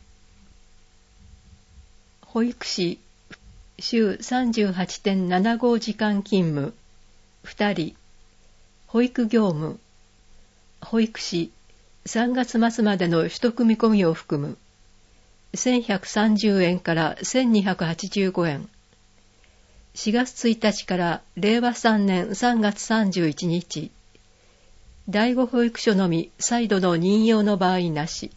保育士、週 38.75 時間勤務、2人、保育業務、保育士、3月末までの取得見込みを含む、1130円から1285円。4月1日から令和3年3月31日。第5保育所のみ再度の任用の場合なし。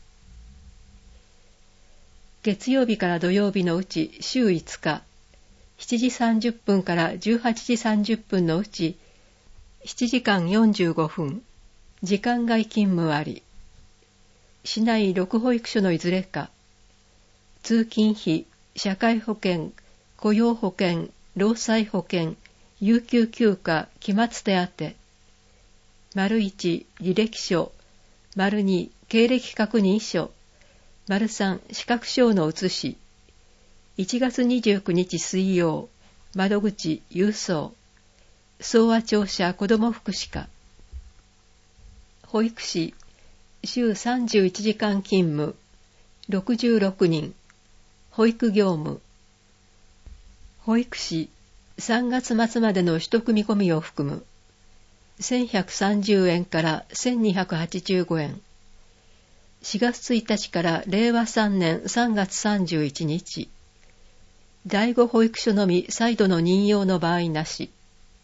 月曜日から土曜日のうち週5日、7時30分から18時30分のうち7時間45分、時間外勤務あり。市内6保育所のいずれか、通勤費、社会保険、雇用保険、労災保険、有給休暇、期末手当、1、履歴書、2、経歴確認書、3、資格証の写し、1月29日水曜、窓口、郵送、総和庁舎子ども福祉課。保育士、週31時間勤務、66人、保育業務。保育士、3月末までの取得見込みを含む、1130円から1285円。4月1日から令和3年3月31日。第5保育所のみ再度の任用の場合なし。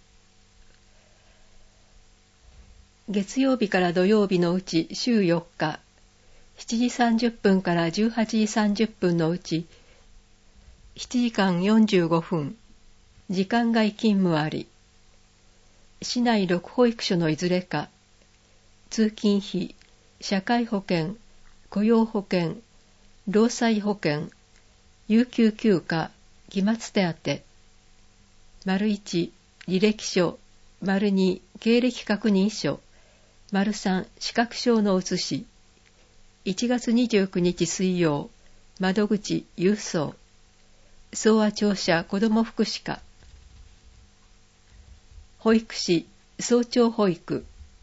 月曜日から土曜日のうち週4日、7時30分から18時30分のうち、7時間45分、時間外勤務あり。市内6保育所のいずれか、通勤費、社会保険、雇用保険、労災保険、有給休暇、期末手当、1、履歴書、2、経歴確認書、3、資格証の写し、1月29日水曜、窓口、郵送、総和庁舎子ども福祉課。保育士、早朝保育。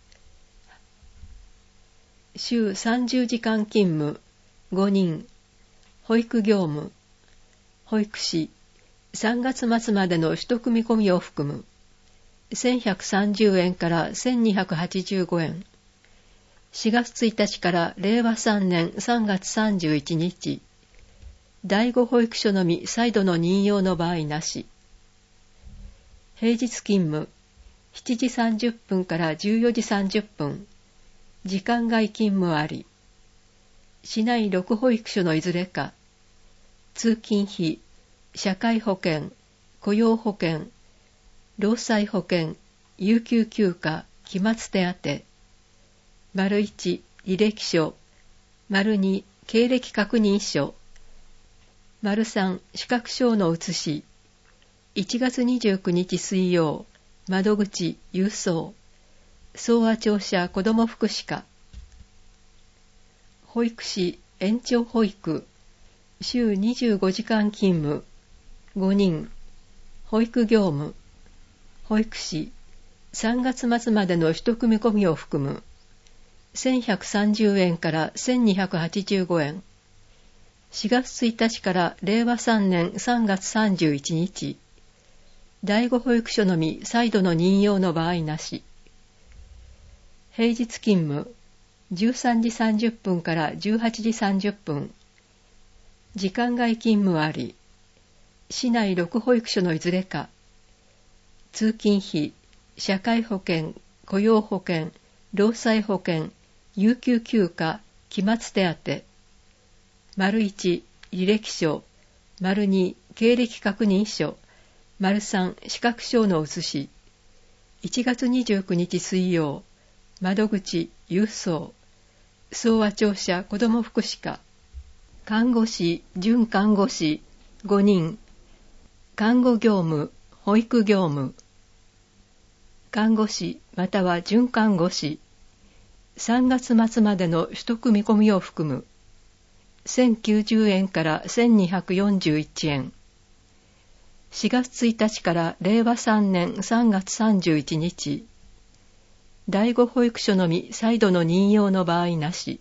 週30時間勤務、5人。保育業務。保育士、3月末までの取得見込みを含む、1130円から1285円。4月1日から令和3年3月31日。第5保育所のみ再度の任用の場合なし。平日勤務、7時30分から14時30分。時間外勤務あり。市内6保育所のいずれか。通勤費、社会保険、雇用保険、労災保険、有給休暇、期末手当、1、履歴書、2、経歴確認書、3、資格証の写し、1月29日水曜、窓口、郵送、総和庁舎子ども福祉課。保育士、延長保育、週25時間勤務、5人。保育業務。保育士、3月末までの取得見込みを含む、1130円から1285円。4月1日から令和3年3月31日。第5保育所のみ再度の任用の場合なし。平日勤務、13時30分から18時30分。時間外勤務あり。市内6保育所のいずれか。通勤費、社会保険、雇用保険、労災保険、有給休暇、期末手当、1、履歴書、2、 経歴確認書、丸3、資格証の写し。1月29日水曜、窓口、郵送、総和庁舎子ども福祉課。看護師、準看護師、5人。看護業務、保育業務。看護師または準看護師。3月末までの取得見込みを含む。1090円から1241円。4月1日から令和3年3月31日。第5保育所のみ再度の任用の場合なし。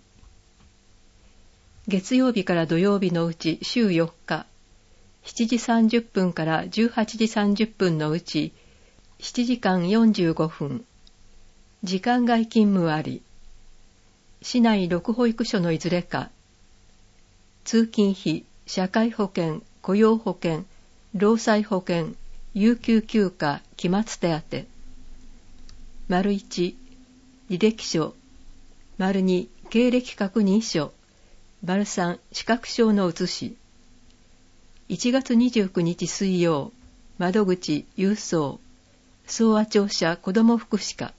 月曜日から土曜日のうち週4日、7時30分から18時30分のうち7時間45分。時間外勤務あり。市内6保育所のいずれか。通勤費、社会保険、雇用保険、労災保険、有給休暇、期末手当。丸1、履歴書。丸2、経歴確認書。丸3、資格証の写し。1月29日水曜、窓口、郵送、総和庁舎子ども福祉課。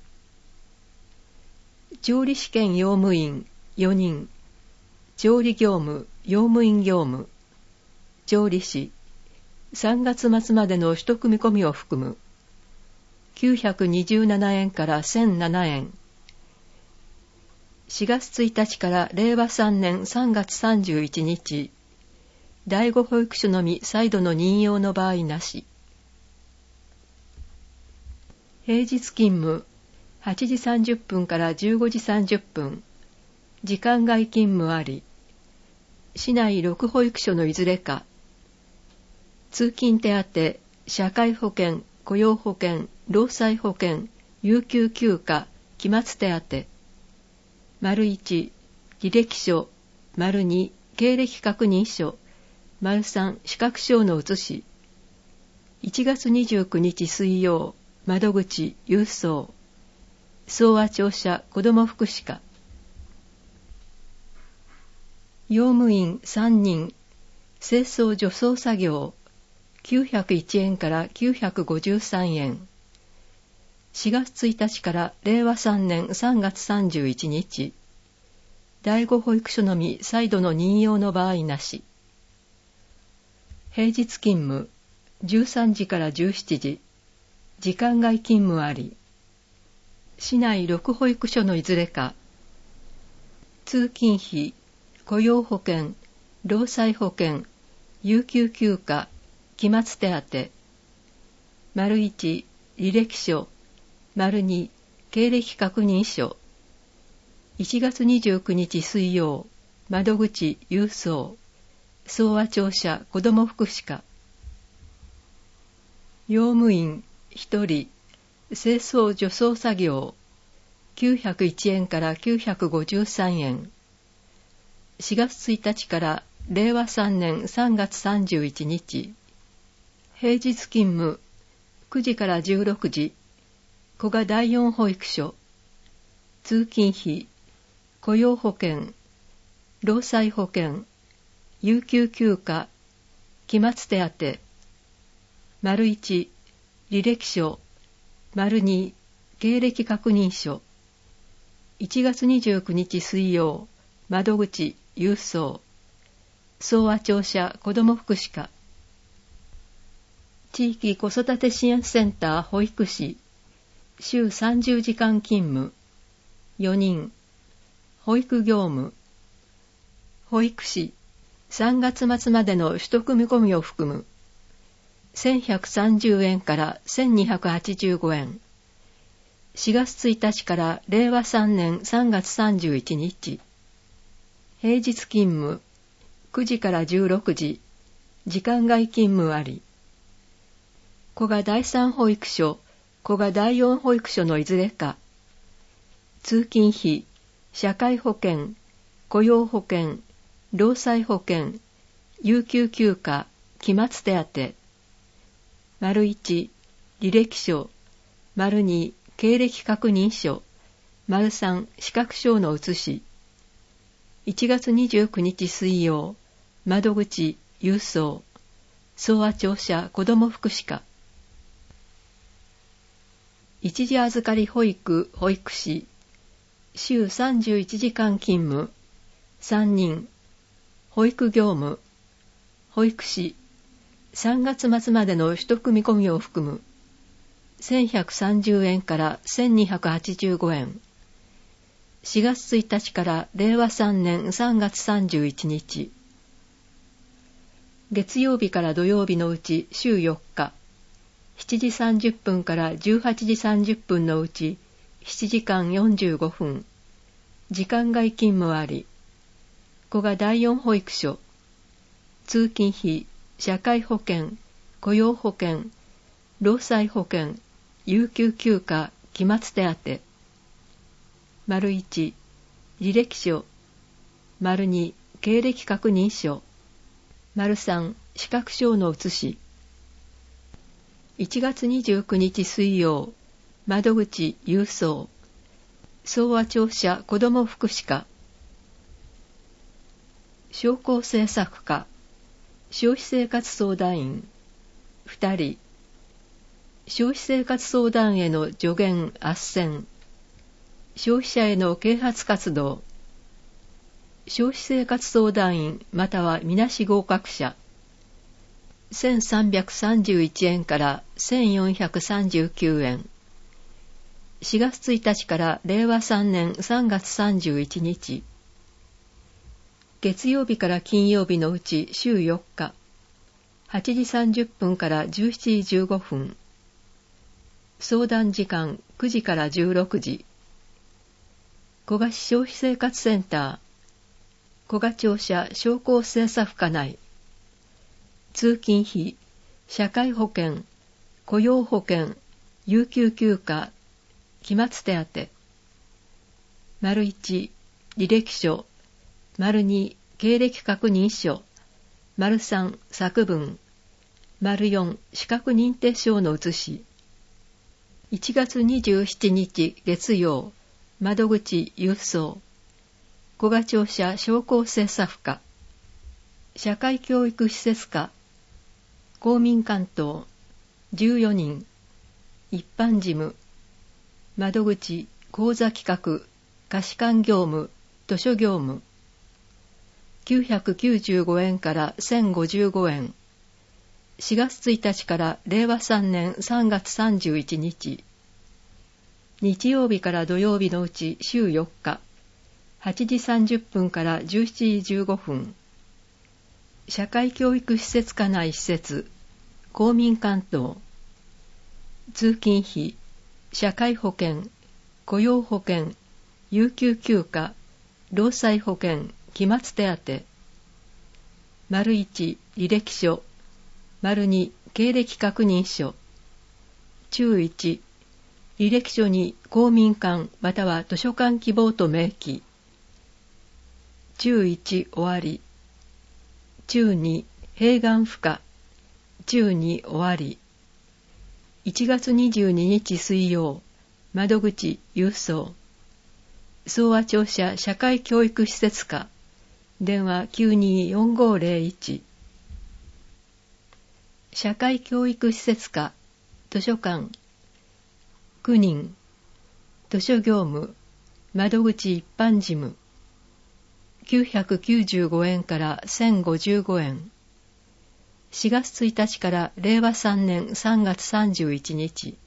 調理試験用務員、4人。調理業務、用務員業務。調理師、3月末までの取得見込みを含む。927円から1007円。4月1日から令和3年3月31日。第5保育所のみ再度の任用の場合なし。平日勤務、8時30分から15時30分。時間外勤務あり。市内6保育所のいずれか。通勤手当、社会保険、雇用保険、労災保険、有給休暇、期末手当。丸1、履歴書。丸2、経歴確認書。丸3、資格証の写し。1月29日水曜、窓口、郵送。総和庁舎子ども福祉課。用務員3人。清掃除草作業。901円から953円。4月1日から令和3年3月31日。第5保育所のみ再度の任用の場合なし。平日勤務、13時から17時。時間外勤務あり。市内6保育所のいずれか。通勤費、雇用保険、労災保険、有給休暇、期末手当。丸1、履歴書。丸2、経歴確認書。1月29日水曜、窓口、郵送。総和庁舎子ども福祉課。用務員1人。清掃除草作業。901円から953円。4月1日から令和3年3月31日。平日勤務、9時から16時。古賀第4保育所。通勤費、雇用保険、労災保険、有給休暇、期末手当。丸1、履歴書。丸2、経歴確認書。1月29日水曜、窓口、郵送。総和庁舎子ども福祉課。地域子育て支援センター保育士。週30時間勤務。4人。保育業務。保育士。3月末までの取得見込みを含む。1130円から1285円。4月1日から令和3年3月31日。平日勤務。9時から16時。時間外勤務あり。古賀第3保育所、古賀第4保育所のいずれか。通勤費、社会保険、雇用保険、労災保険、有給休暇、期末手当。丸1、履歴書。丸2、経歴確認書。丸3、資格証の写し。1月29日水曜、窓口、郵送。 総和庁舎子ども福祉課。一時預かり保育保育士、週31時間勤務、3人、保育業務、保育士、3月末までの取得見込みを含む、1130円から1285円。4月1日から令和3年3月31日。月曜日から土曜日のうち週4日、7時30分から18時30分のうち7時間45分、時間外勤務あり、古賀第4保育所、通勤費、社会保険、雇用保険、労災保険、有給休暇、期末手当。丸1、履歴書。丸2、経歴確認書。丸3、資格証の写し。1月29日水曜、窓口郵送。総和庁舎子ども福祉課。商工政策課。消費生活相談員。2人。消費生活相談への助言斡旋。消費者への啓発活動。消費生活相談員またはみなし合格者。1331円から1439円。4月1日から令和3年3月31日。月曜日から金曜日のうち週4日。8時30分から17時15分。相談時間9時から16時。古賀市消費生活センター。古賀庁舎商工政策課内。通勤費、社会保険、雇用保険、有給休暇、期末手当。丸1、履歴書。丸2、経歴確認書。丸3、作文。丸4、資格認定証の写し。1月27日月曜、窓口郵送。古賀庁舎商工政策課。社会教育施設課。公民館等14人。一般事務。窓口、講座企画、貸館業務、図書業務。995円から1055円。4月1日から令和3年3月31日。日曜日から土曜日のうち週4日。8時30分から17時15分。社会教育施設課内施設。公民館等。通勤費。社会保険。雇用保険。有給休暇。労災保険。期末手当。丸1、履歴書。丸2、経歴確認書。注1、履歴書に公民館または図書館希望と明記。注1、終わり。注2、併願不可。注2、終わり。1月22日水曜、窓口郵送。総和庁舎社会教育施設課。電話924501。社会教育施設課、図書館。9人。図書業務、窓口一般事務。995円から1055円。4月1日から令和3年3月31日。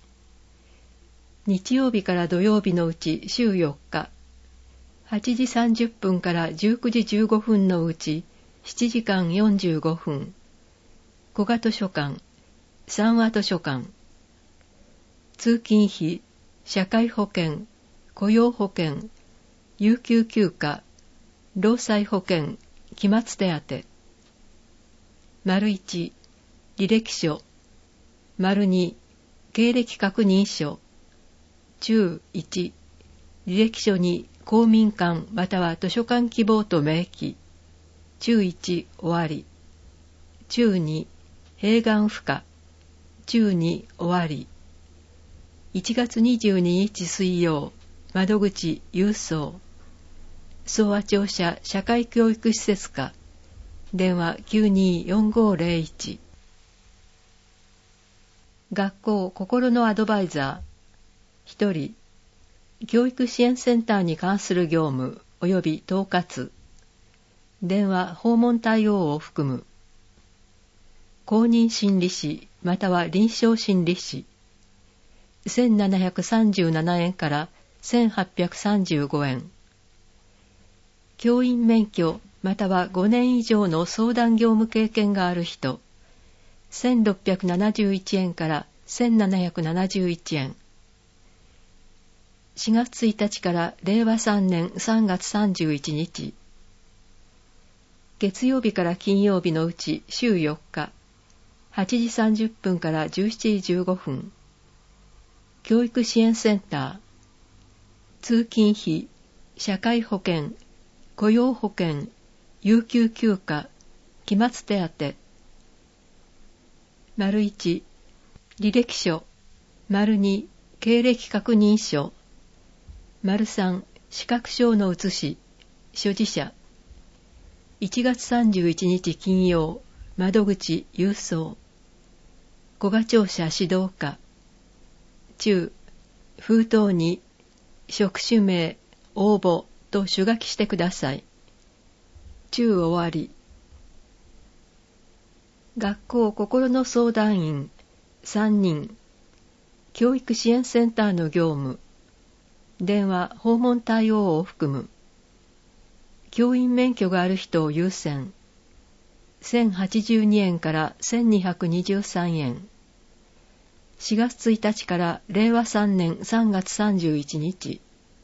日曜日から土曜日のうち週4日。8時30分から19時15分のうち7時間45分。古賀図書館、三和図書館。通勤費、社会保険、雇用保険、有給休暇、労災保険、期末手当。丸1、履歴書。丸2、経歴確認書。注1、履歴書に公民館または図書館希望と明記。注1、終わり。注2、併願不可。注2、終わり。1月22日水曜、窓口郵送。総和庁舎社会教育施設課。 電話 924501。学校心のアドバイザー1人、教育支援センターに関する業務及び統括、電話訪問対応を含む、公認心理師または臨床心理師、1737円から1835円。教員免許または5年以上の相談業務経験がある人、1671円から1771円。4月1日から令和3年3月31日。月曜日から金曜日のうち週4日、8時30分から17時15分。教育支援センター、通勤費、社会保険、雇用保険、有給休暇、期末手当。1、履歴書。2、経歴確認書。3、資格証の写し、所持者。1月31日金曜、窓口郵送。古賀庁舎指導課。中、封筒に職種名、応募と手書きしてください。中終わり。学校心の相談員3人、教育支援センターの業務、電話訪問対応を含む、教員免許がある人を優先、1082円から1223円。4月1日から令和3年3月31日。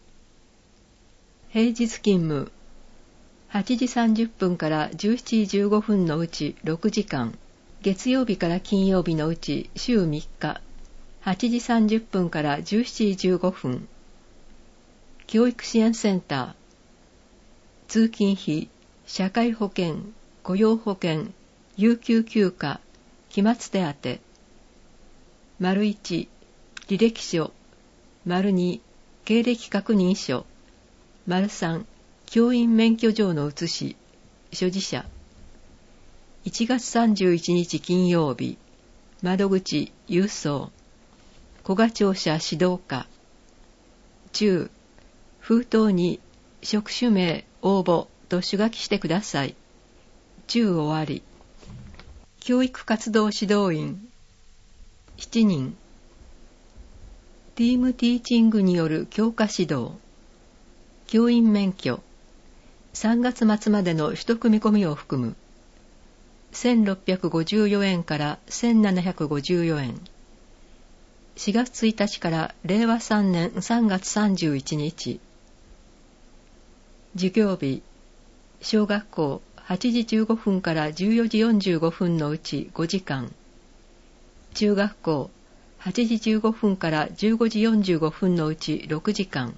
平日勤務。8時30分から17時15分のうち6時間。月曜日から金曜日のうち週3日。8時30分から17時15分。教育支援センター。通勤費、社会保険、雇用保険、有給休暇、期末手当。1、履歴書。2、経歴確認書。3、教員免許状の写し、所持者。1月31日金曜日、窓口郵送。古賀庁舎指導課。中、封筒に職種名、応募と手書きしてください。中終わり。教育活動指導員7人。ティームティーチングによる教科指導。教員免許。3月末までの取得見込みを含む。1654円から1754円。4月1日から令和3年3月31日。授業日。小学校8時15分から14時45分のうち5時間。中学校8時15分から15時45分のうち6時間。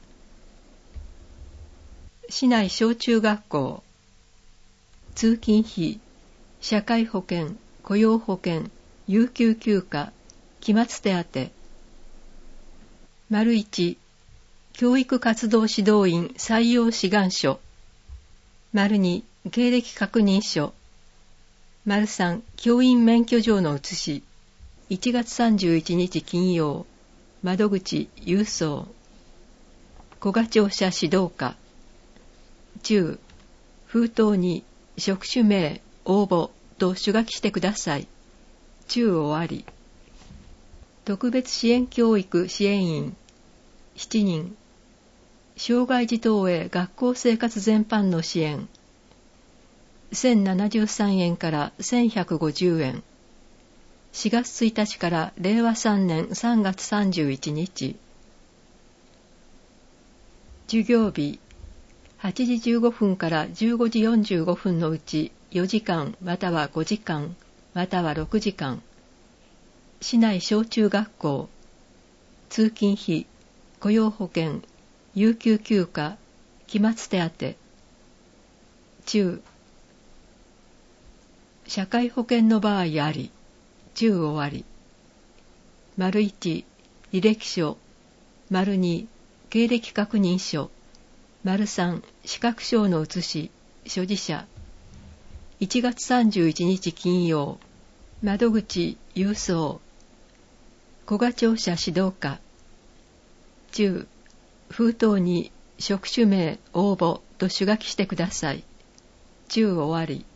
市内小中学校。通勤費、社会保険、雇用保険、有給休暇、期末手当。1、教育活動指導員採用志願書。2、経歴確認書。3、教員免許状の写し。1月31日金曜、窓口郵送。古賀庁舎指導課。中、封筒に職種名、応募と手書きしてください。中終わり。特別支援教育支援員7人。障害児等へ学校生活全般の支援。1073円から1150円。4月1日から令和3年3月31日。授業日。8時15分から15時45分のうち4時間または5時間または6時間。市内小中学校。通勤費、雇用保険、有給休暇、期末手当。中、社会保険の場合あり。中終わり。1、履歴書。2、経歴確認書。3、資格証の写し、所持者。 1月31日金曜、窓口郵送、古賀庁舎指導課、中、封筒に職種名応募と手書きしてください。中終わり。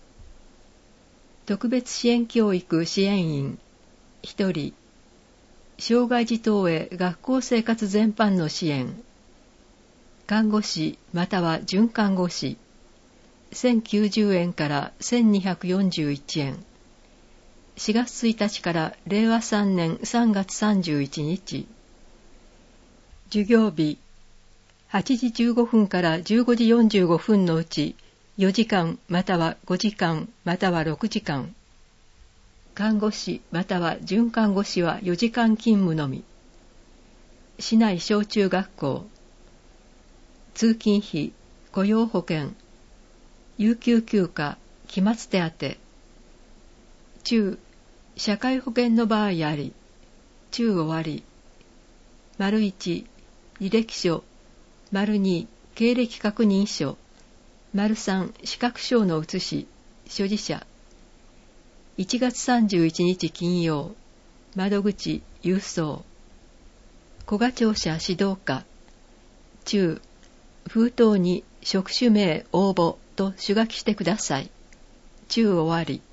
特別支援教育支援員1人、障害児等へ学校生活全般の支援、看護師または准看護師、1090円から1241円。4月1日から令和3年3月31日。授業日、8時15分から15時45分のうち4時間または5時間または6時間。看護師または准看護師は4時間勤務のみ。市内小中学校。通勤費、雇用保険、有給休暇、期末手当。中、社会保険の場合あり。中終わり。丸1、履歴書。丸2、経歴確認書。丸3、資格証の写し、所持者。1月31日金曜、窓口郵送。古賀庁舎指導課。中、封筒に職種名応募と手書きしてください。中終わり。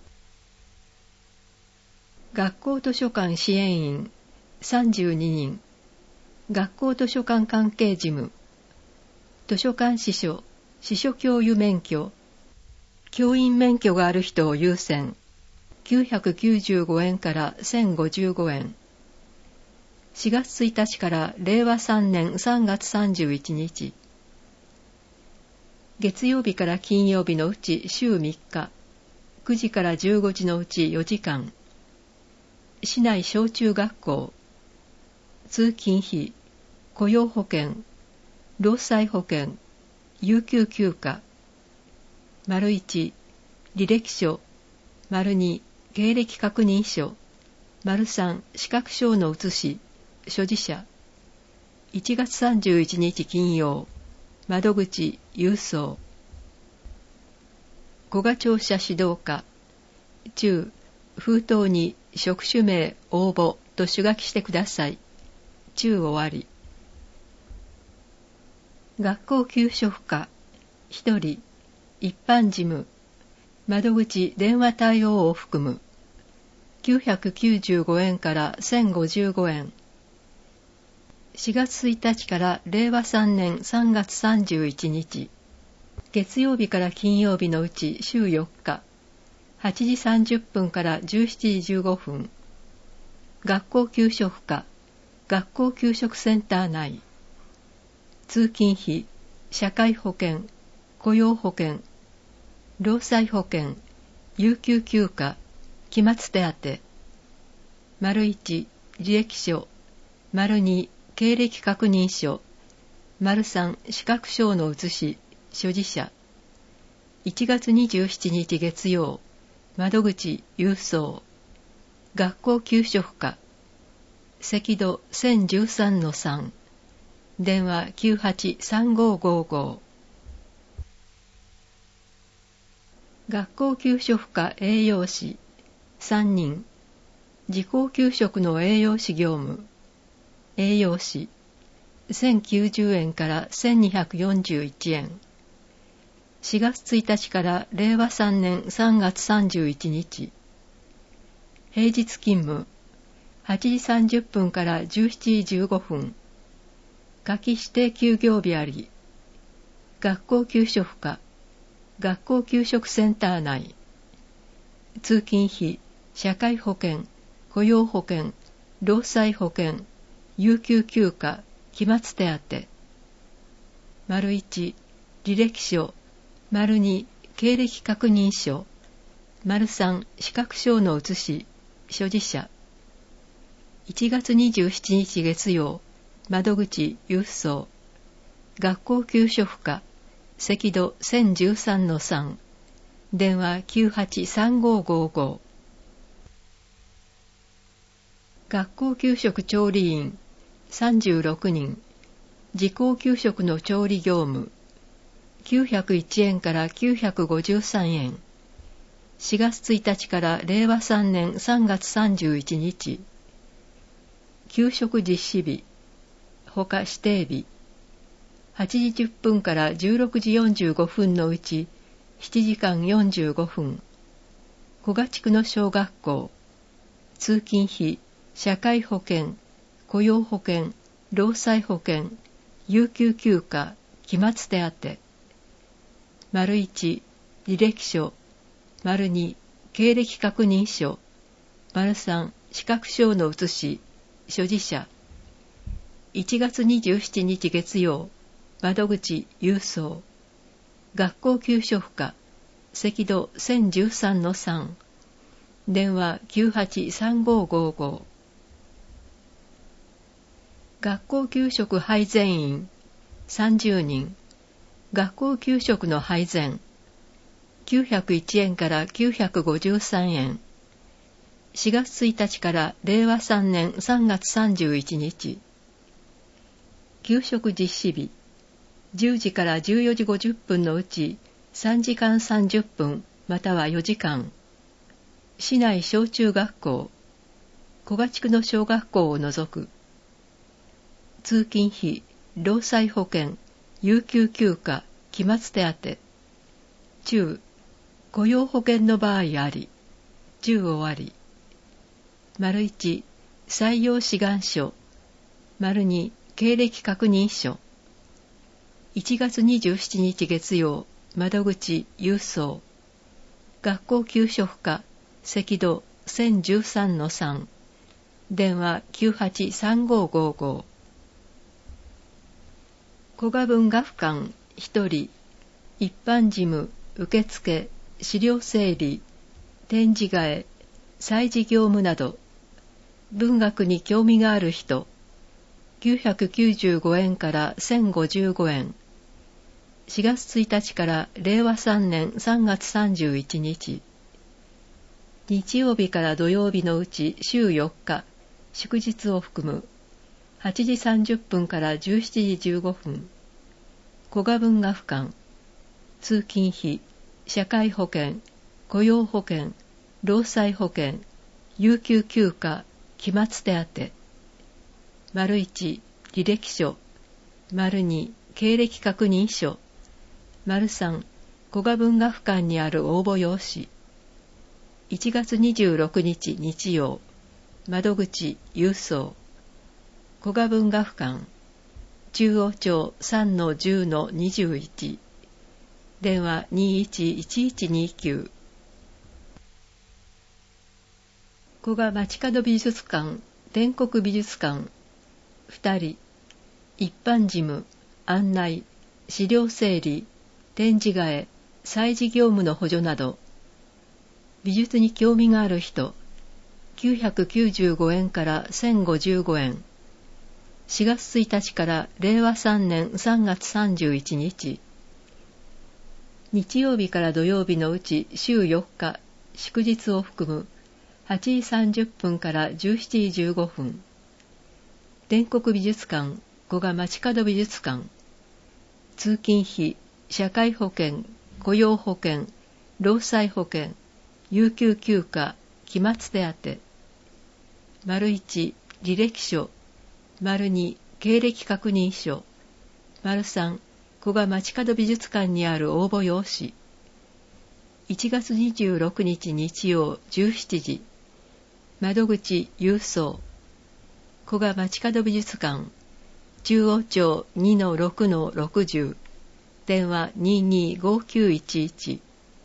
学校図書館支援員32人。学校図書館関係事務。図書館司書、司書教諭免許。教員免許がある人を優先。995円から1055円。4月1日から令和3年3月31日。月曜日から金曜日のうち週3日、9時から15時のうち4時間。市内小中学校。通勤費、雇用保険、労災保険、有給休暇。丸1、履歴書。丸2、経歴確認書。丸3、資格証の写し、所持者。1月31日金曜、窓口郵送。古賀庁舎指導課。中、封筒に職種名応募と手書きしてください。中終わり。学校給食課。1人、一般事務。窓口電話対応を含む。995円から1055円。4月1日から令和3年3月31日。月曜日から金曜日のうち週4日。8時30分から17時15分。学校給食課。学校給食センター内。通勤費、社会保険、雇用保険、労災保険、有給休暇、期末手当。丸1、履歴書。丸2、経歴確認書。丸3、資格証の写し、所持者。1月27日月曜、窓口郵送。学校給食課。赤戸 1013-3。電話983555。学校給食課栄養士3人。自校給食の栄養士業務。栄養士1090円から1241円。4月1日から令和3年3月31日。平日勤務8時30分から17時15分。夏季指定休業日あり。学校給食課。学校給食センター内。通勤費、社会保険、雇用保険、労災保険、有給休暇、期末手当。丸1、履歴書。丸2、経歴確認書。丸3、資格証の写し、所持者。1月27日月曜、窓口郵送。学校給食課。赤戸 1013-3。電話983555。学校給食調理員36人。自校給食の調理業務。901円から953円。 4月1日から令和3年3月31日。給食実施日、他指定日。8時10分から16時45分のうち7時間45分。古賀地区の小学校。通勤費、社会保険、雇用保険、労災保険、有給休暇、期末手当。1、履歴書。2、経歴確認書。3、資格証の写し、所持者。1月27日月曜、窓口郵送。学校給食課、赤道1013-3。電話983555。学校給食配膳員30人。学校給食の配膳901円から953円。4月1日から令和3年3月31日。給食実施日10時から14時50分のうち3時間30分または4時間。市内小中学校、古賀地区の小学校を除く。通勤費、労災保険、有給休暇、期末手当。中、雇用保険の場合あり。10終わり。1、採用志願書。2、経歴確認書。1月27日月曜、窓口郵送。学校給食課、赤道1013-3。電話983555。古賀文学館1人。一般事務、受付、資料整理、展示替え、祭事業務など。文学に興味がある人。995円から1055円。4月1日から令和3年3月31日。日曜日から土曜日のうち週4日、祝日を含む。8時30分から17時15分。古賀文学館。通勤費、社会保険、雇用保険、労災保険、有給休暇、期末手当。1、履歴書。2、経歴確認書。3、古賀文学館にある応募用紙。1月26日日曜、窓口郵送。古賀文学館。中央町 3-10-21。電話211129。古賀街角美術館、天国美術館。2人。一般事務、案内、資料整理、展示替え、祭事業務の補助など。美術に興味がある人。995円から1055円。4月1日から令和3年3月31日。日曜日から土曜日のうち週4日、祝日を含む。8時30分から17時15分。天国美術館、古賀街角美術館。通勤費、社会保険、雇用保険、労災保険、有給休暇、期末手当。1、履歴書。2、経歴確認書。3、古賀街角美術館にある応募用紙。1月26日日曜17時。窓口郵送。古賀街角美術館。中央町 2-6-60。電話225911。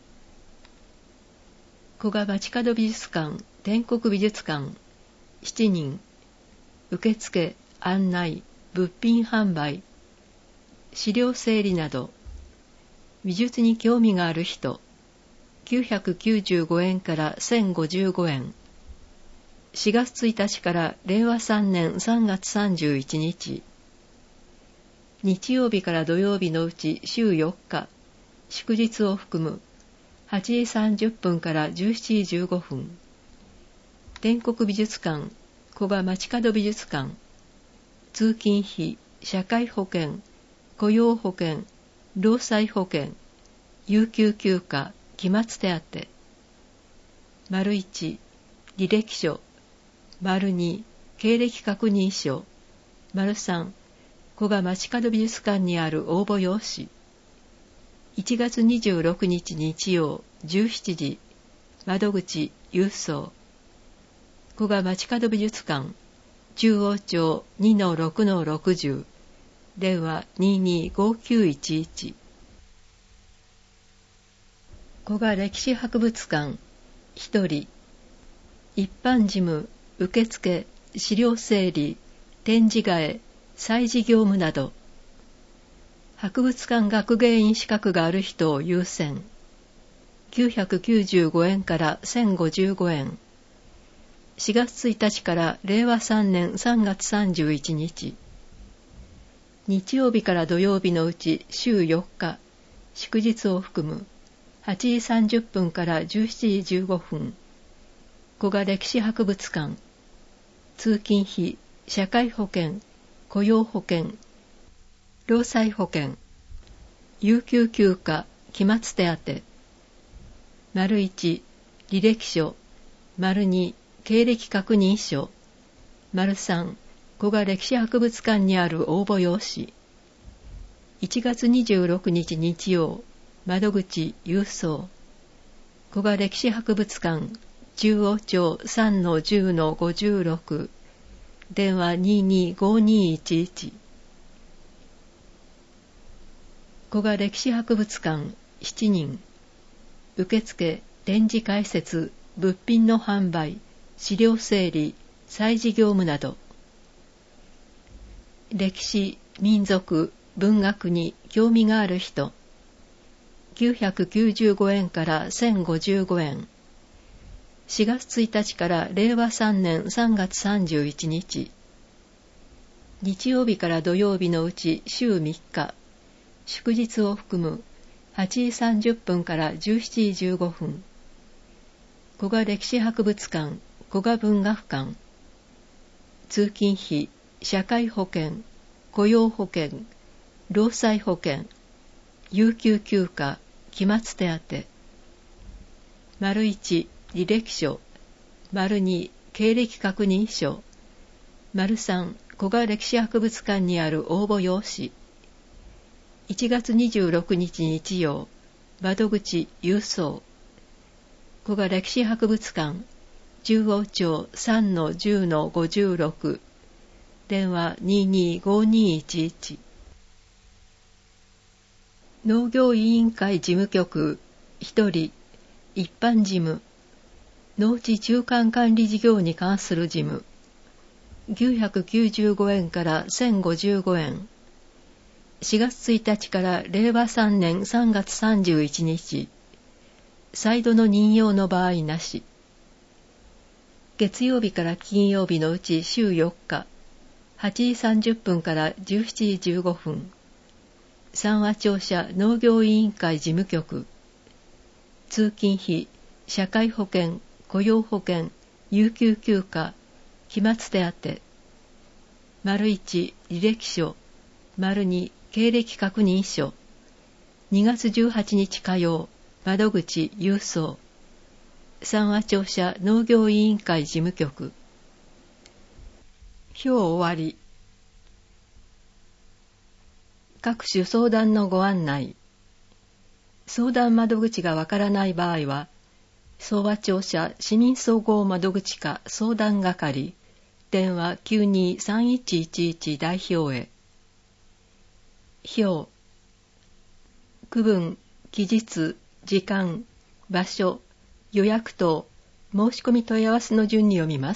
古賀街角美術館、天国美術館。7人。受付、案内、物品販売、資料整理など。美術に興味がある人。995円から1055円。4月1日から令和3年3月31日。日曜日から土曜日のうち週4日、祝日を含む。8時30分から17時15分。天国美術館、古賀街角美術館。通勤費、社会保険、雇用保険、労災保険、有給休暇、期末手当。 1、履歴書。2、経歴確認書。3、古賀街角美術館にある応募用紙。1月26日日曜17時、窓口郵送。古賀街角美術館、中央町 2-6-60、電話225911。古賀歴史博物館、1人。一般事務、受付、資料整理、展示替え、祭事業務など。博物館学芸員資格がある人を優先。995円から1055円。4月1日から令和3年3月31日。日曜日から土曜日のうち週4日、祝日を含む8時30分から17時15分。古賀歴史博物館。通勤費、社会保険、雇用保険、労災保険、有給休暇、期末手当。1、履歴書。2、経歴確認書。3、古賀歴史博物館にある応募用紙。1月26日日曜、窓口郵送。古賀歴史博物館、中央町 3-10-56、電話225211。古賀歴史博物館7人。受付、展示開設、物品の販売、資料整理、祭事業務など。歴史、民族、文学に興味がある人。995円から1055円。4月1日から令和3年3月31日。日曜日から土曜日のうち週3日。祝日を含む8時30分から17時15分。古賀歴史博物館、古賀文学館。通勤費、社会保険、雇用保険、労災保険、有給休暇、期末手当。1、履歴書。2、経歴確認書。3、古賀歴史博物館にある応募用紙。1月26日日曜、窓口郵送。古賀歴史博物館、中央町 3-10-56、電話225211。農業委員会事務局1人、一般事務。農地中間管理事業に関する事務。995円から1055円。4月1日から令和3年3月31日。再度の任用の場合なし。月曜日から金曜日のうち週4日。8時30分から17時15分。三和庁舎農業委員会事務局。通勤費、社会保険、雇用保険、有給休暇、期末手当。1、履歴書。2、経歴確認書。2月18日火曜、窓口郵送。三和庁舎農業委員会事務局。表終わり。各種相談のご案内。相談窓口がわからない場合は、総和庁舎市民総合窓口課相談係、電話923111代表へ。表。区分、期日、時間、場所、予約等、申し込み問い合わせの順に読みます。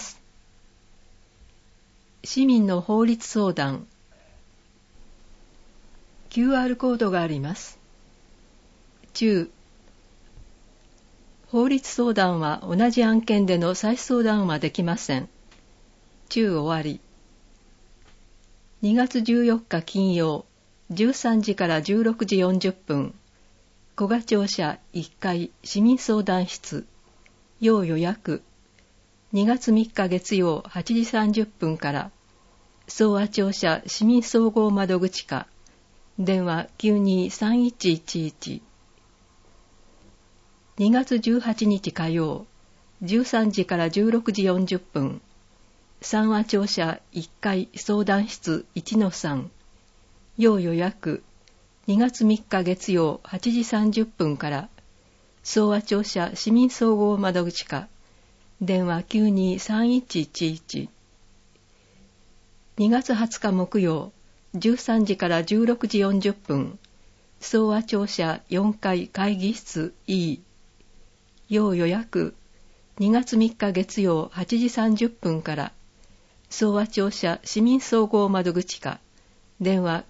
市民の法律相談。QR コードがあります。中。法律相談は同じ案件での再相談はできません。中終わり。2月14日金曜、13時から16時40分、古賀庁舎1階市民相談室、要予約。2月3日月曜8時30分から、総和庁舎市民総合窓口課、電話923111。2月18日火曜、 13時から16時40分、三和庁舎1階相談室 1-3、要予約、2月3日月曜8時30分から、総和庁舎市民総合窓口課、電話 92-3111。2月20日木曜、13時から16時40分、総和庁舎4階会議室 E。要予約、2月3日月曜8時30分から、総和庁舎市民総合窓口課、電話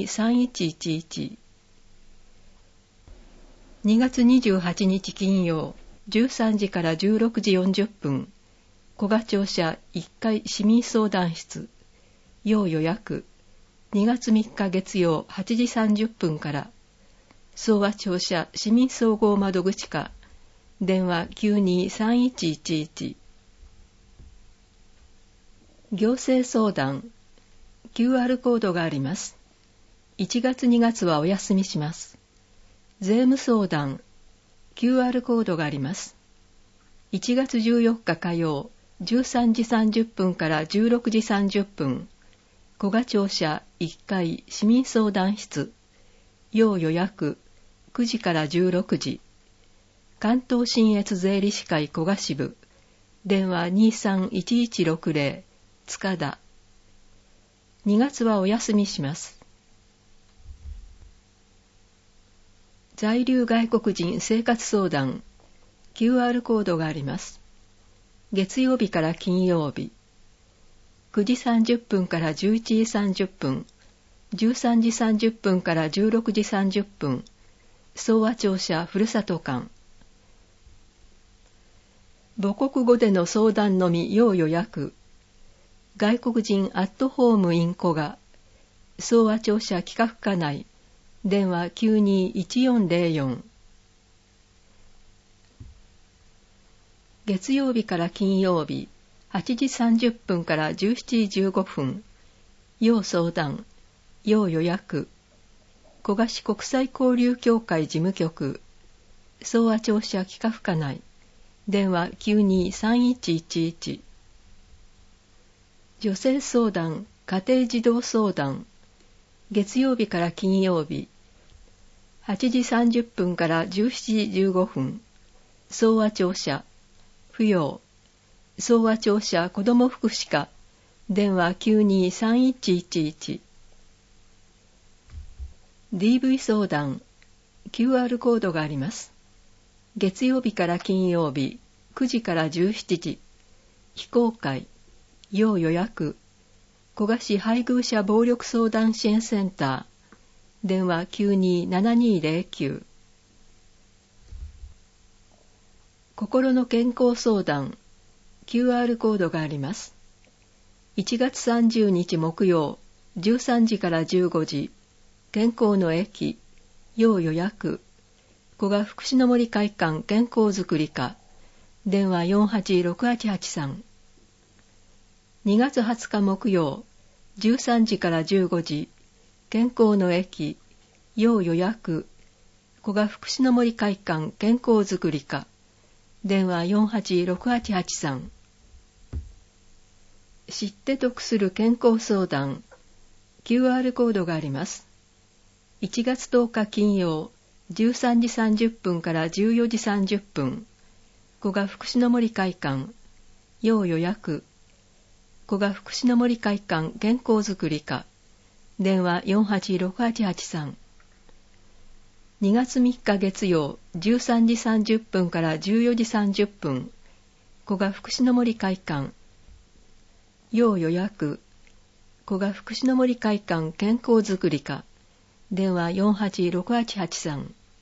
92-3111。2月28日金曜、13時から16時40分、古賀庁舎1階市民相談室、要予約、2月3日月曜8時30分から、総和庁舎市民総合窓口課、電話 92-3111。行政相談、QR コードがあります。1月2月はお休みします。税務相談、QR コードがあります。1月14日火曜、13時30分から16時30分、古賀庁舎1階市民相談室、要予約、9時から16時、関東信越税理士会古賀支部、電話 23-1160、塚田。2月はお休みします。在留外国人生活相談、QR コードがあります。月曜日から金曜日、9時30分から11時30分、13時30分から16時30分、総和庁舎ふるさと館。母国語での相談のみ要予約。外国人アットホームイン古賀、総和庁舎企画課内、電話 92-1404。月曜日から金曜日、8時30分から17時15分、要相談、要予約、古賀市国際交流協会事務局、総和庁舎企画課内、電話 92-3111。女性相談、家庭児童相談、月曜日から金曜日、8時30分から17時15分、総和庁舎、扶養、総和庁舎子ども福祉課、電話 92-3111。DV 相談、QR コードがあります。月曜日から金曜日、9時から17時、非公開、要予約、古賀市配偶者暴力相談支援センター、電話 92-7209。心の健康相談、QR コードがあります。1月30日木曜、13時から15時、健康の駅、要予約、古賀福祉の森会館健康づくり課、電話 486883。2月20日木曜、13時から15時、健康の駅、要予約、古賀福祉の森会館健康づくり課、電話 486883。知って得する健康相談、QR コードがあります。1月10日金曜、13時30分から14時30分、古賀福祉の森会館、要予約、古賀福祉の森会館健康づくり課、電話 486883。2月3日月曜、13時30分から14時30分、古賀福祉の森会館、要予約、古賀福祉の森会館健康づくり課、電話 486883。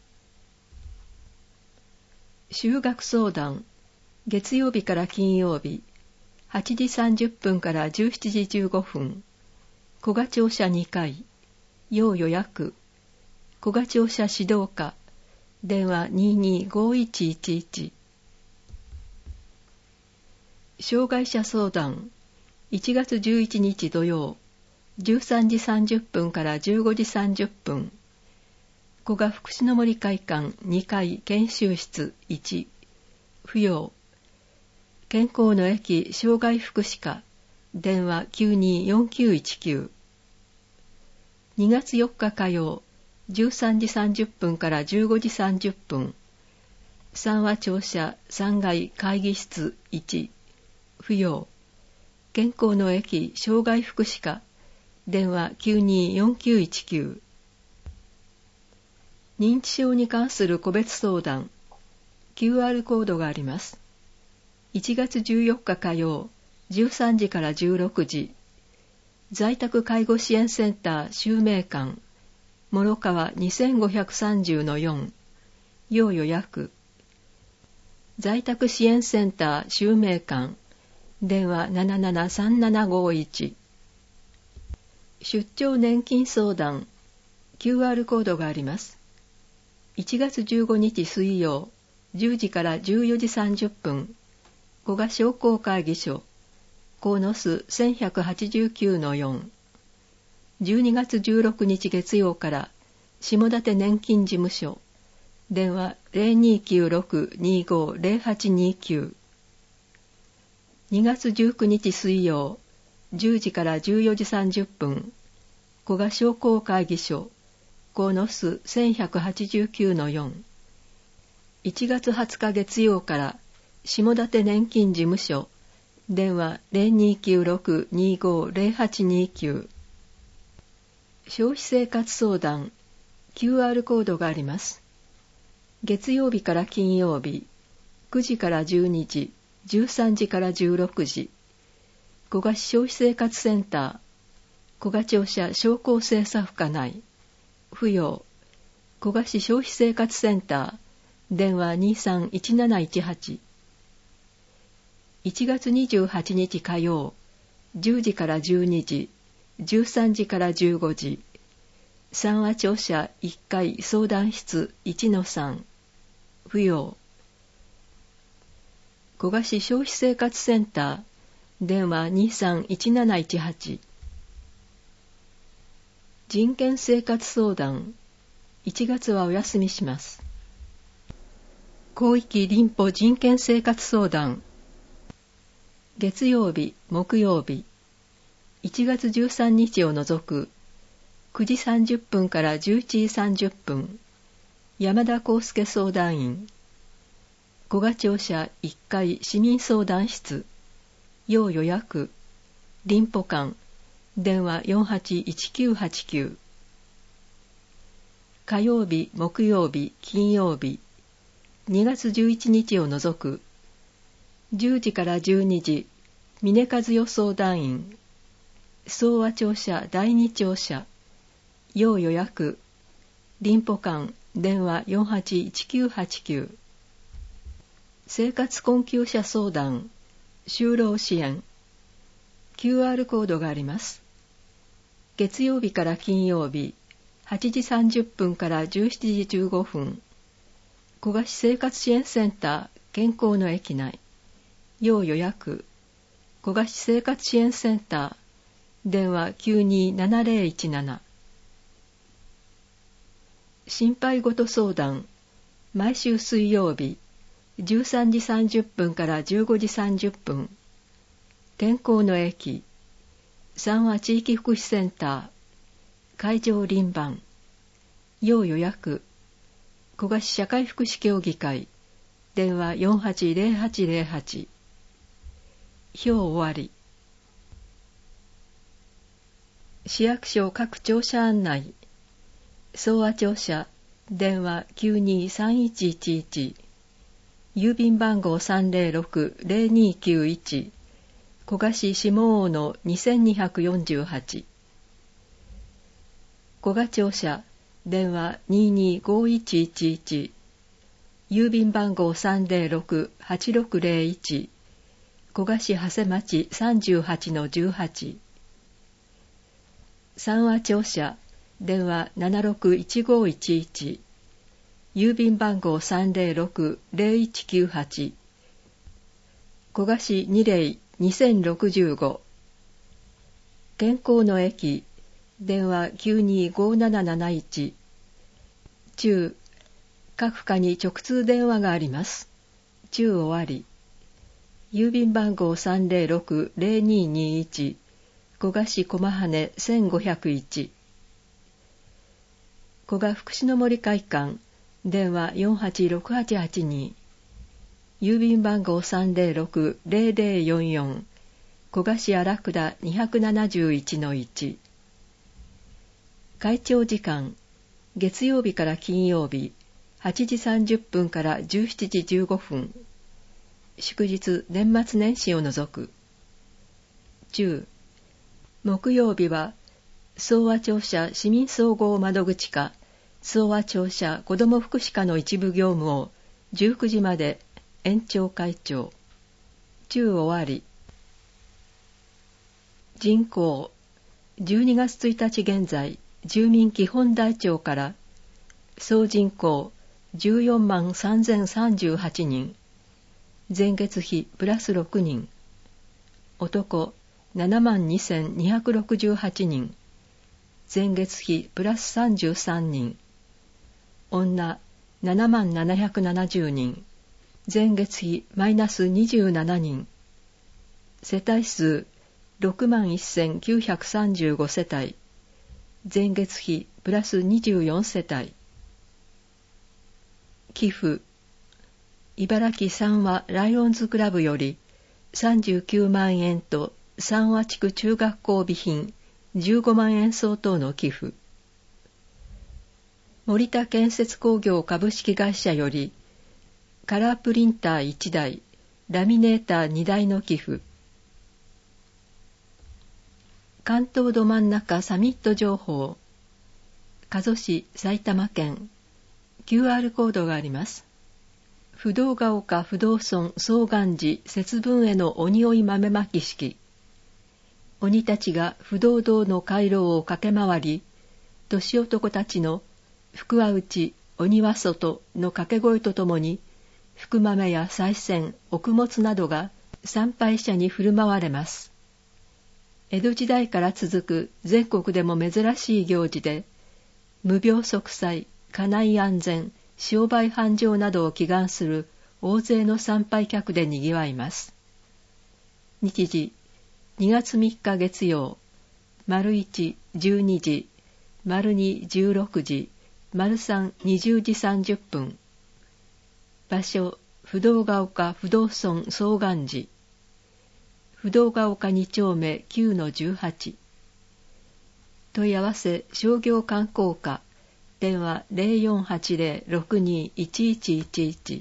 就学相談、月曜日から金曜日、8時30分から17時15分、古賀庁舎2階、要予約、古賀庁舎指導課、電話 225111。障害者相談、1月11日土曜、13時30分から15時30分、古賀福祉の森会館2階研修室1、扶養、 健康の駅障害福祉課電話 924919。 2月4日火曜13時30分から15時30分、三和庁舎3階会議室1、不要。健康の駅障害福祉課電話 924919。 認知症に関する個別相談 QR コードがあります。1月14日火曜13時から16時、在宅介護支援センター襲名館諸川 2530-4 要予約。在宅支援センター襲名館電話 773751。 出張年金相談 QR コードがあります。1月15日水曜10時から14時30分、古賀商工会議所鴻巣 1189-4。 12月16日月曜から下館年金事務所電話 0296250829。 2月19日水曜10時から14時30分、古賀商工会議所鴻巣 1189-4。 1月20日月曜から下館年金事務所電話 0296250829。 消費生活相談 QR コードがあります。月曜日から金曜日9時から12時13時から16時、古賀市消費生活センター古賀庁舎商工精査府課内不要。古賀市消費生活センター電話 231718。 1月28日火曜10時から12時13時から15時、三和庁舎1階相談室 1-3 不要。古賀市消費生活センター電話 231718。 人権生活相談1月はお休みします。広域臨歩人権生活相談月曜日木曜日1月13日を除く9時30分から11時30分、山田康介相談員古賀庁舎1階市民相談室要予約臨歩館電話 481989。 火曜日木曜日金曜日2月11日を除く10時から12時、峰和代相談員総和庁舎第二庁舎要予約臨歩館電話 481989。 生活困窮者相談就労支援 QR コードがあります。月曜日から金曜日8時30分から17時15分、古賀市生活支援センター健康の駅内要予約古賀市生活支援センター電話 927017。 心配事相談毎週水曜日13時30分から15時30分、健康の駅三和地域福祉センター会場輪番要予約古賀市社会福祉協議会電話 480808。 表終わり。市役所各庁舎案内総和庁舎電話 923111。 郵便番号 306-0291 古賀市下大野2248。古賀庁舎電話 225111。 郵便番号 306-8601 古賀市長谷町 38-18。 三和庁舎電話 761511。 郵便番号 306-0198 古賀市二霊2065。健康の駅電話 925771。 中各課に直通電話があります。中終わり。 郵便番号 306-0221 古賀市駒羽1501。古賀福祉の森会館電話 486882。郵便番号 306-0044 古賀市荒倉 271-1。会長時間月曜日から金曜日8時30分から17時15分。祝日年末年始を除く。10、木曜日は総和庁舎市民総合窓口課総和庁舎子ども福祉課の一部業務を19時まで延長会長。10終わり。人口12月1日現在住民基本台帳から総人口14万3038人。前月比プラス6人。男7万2268人。前月比プラス33人。女7万770人。前月比マイナス27人。世帯数6万1935世帯。前月比プラス24世帯。寄付茨城三和ライオンズクラブより39万円と三和地区中学校備品15万円相当の寄付。森田建設工業株式会社よりカラープリンター1台、ラミネーター2台の寄付。関東ど真ん中サミット情報。加須市埼玉県。QR コードがあります。不動ヶ丘不動尊総願寺節分への鬼追い豆まき式。鬼たちが不動堂の回廊を駆け回り、年男たちの福は内、鬼は外の掛け声とともに、福豆や賽銭、奥物などが参拝者に振る舞われます。江戸時代から続く全国でも珍しい行事で、無病息災、家内安全、商売繁盛などを祈願する大勢の参拝客で賑わいます。日時、2月3日月曜、1、12時、2、16時、3、20時30分。場所、不動ヶ丘不動尊総願寺。不動ヶ丘2丁目 9-18。問い合わせ商業観光課。電話 0480-62-1111。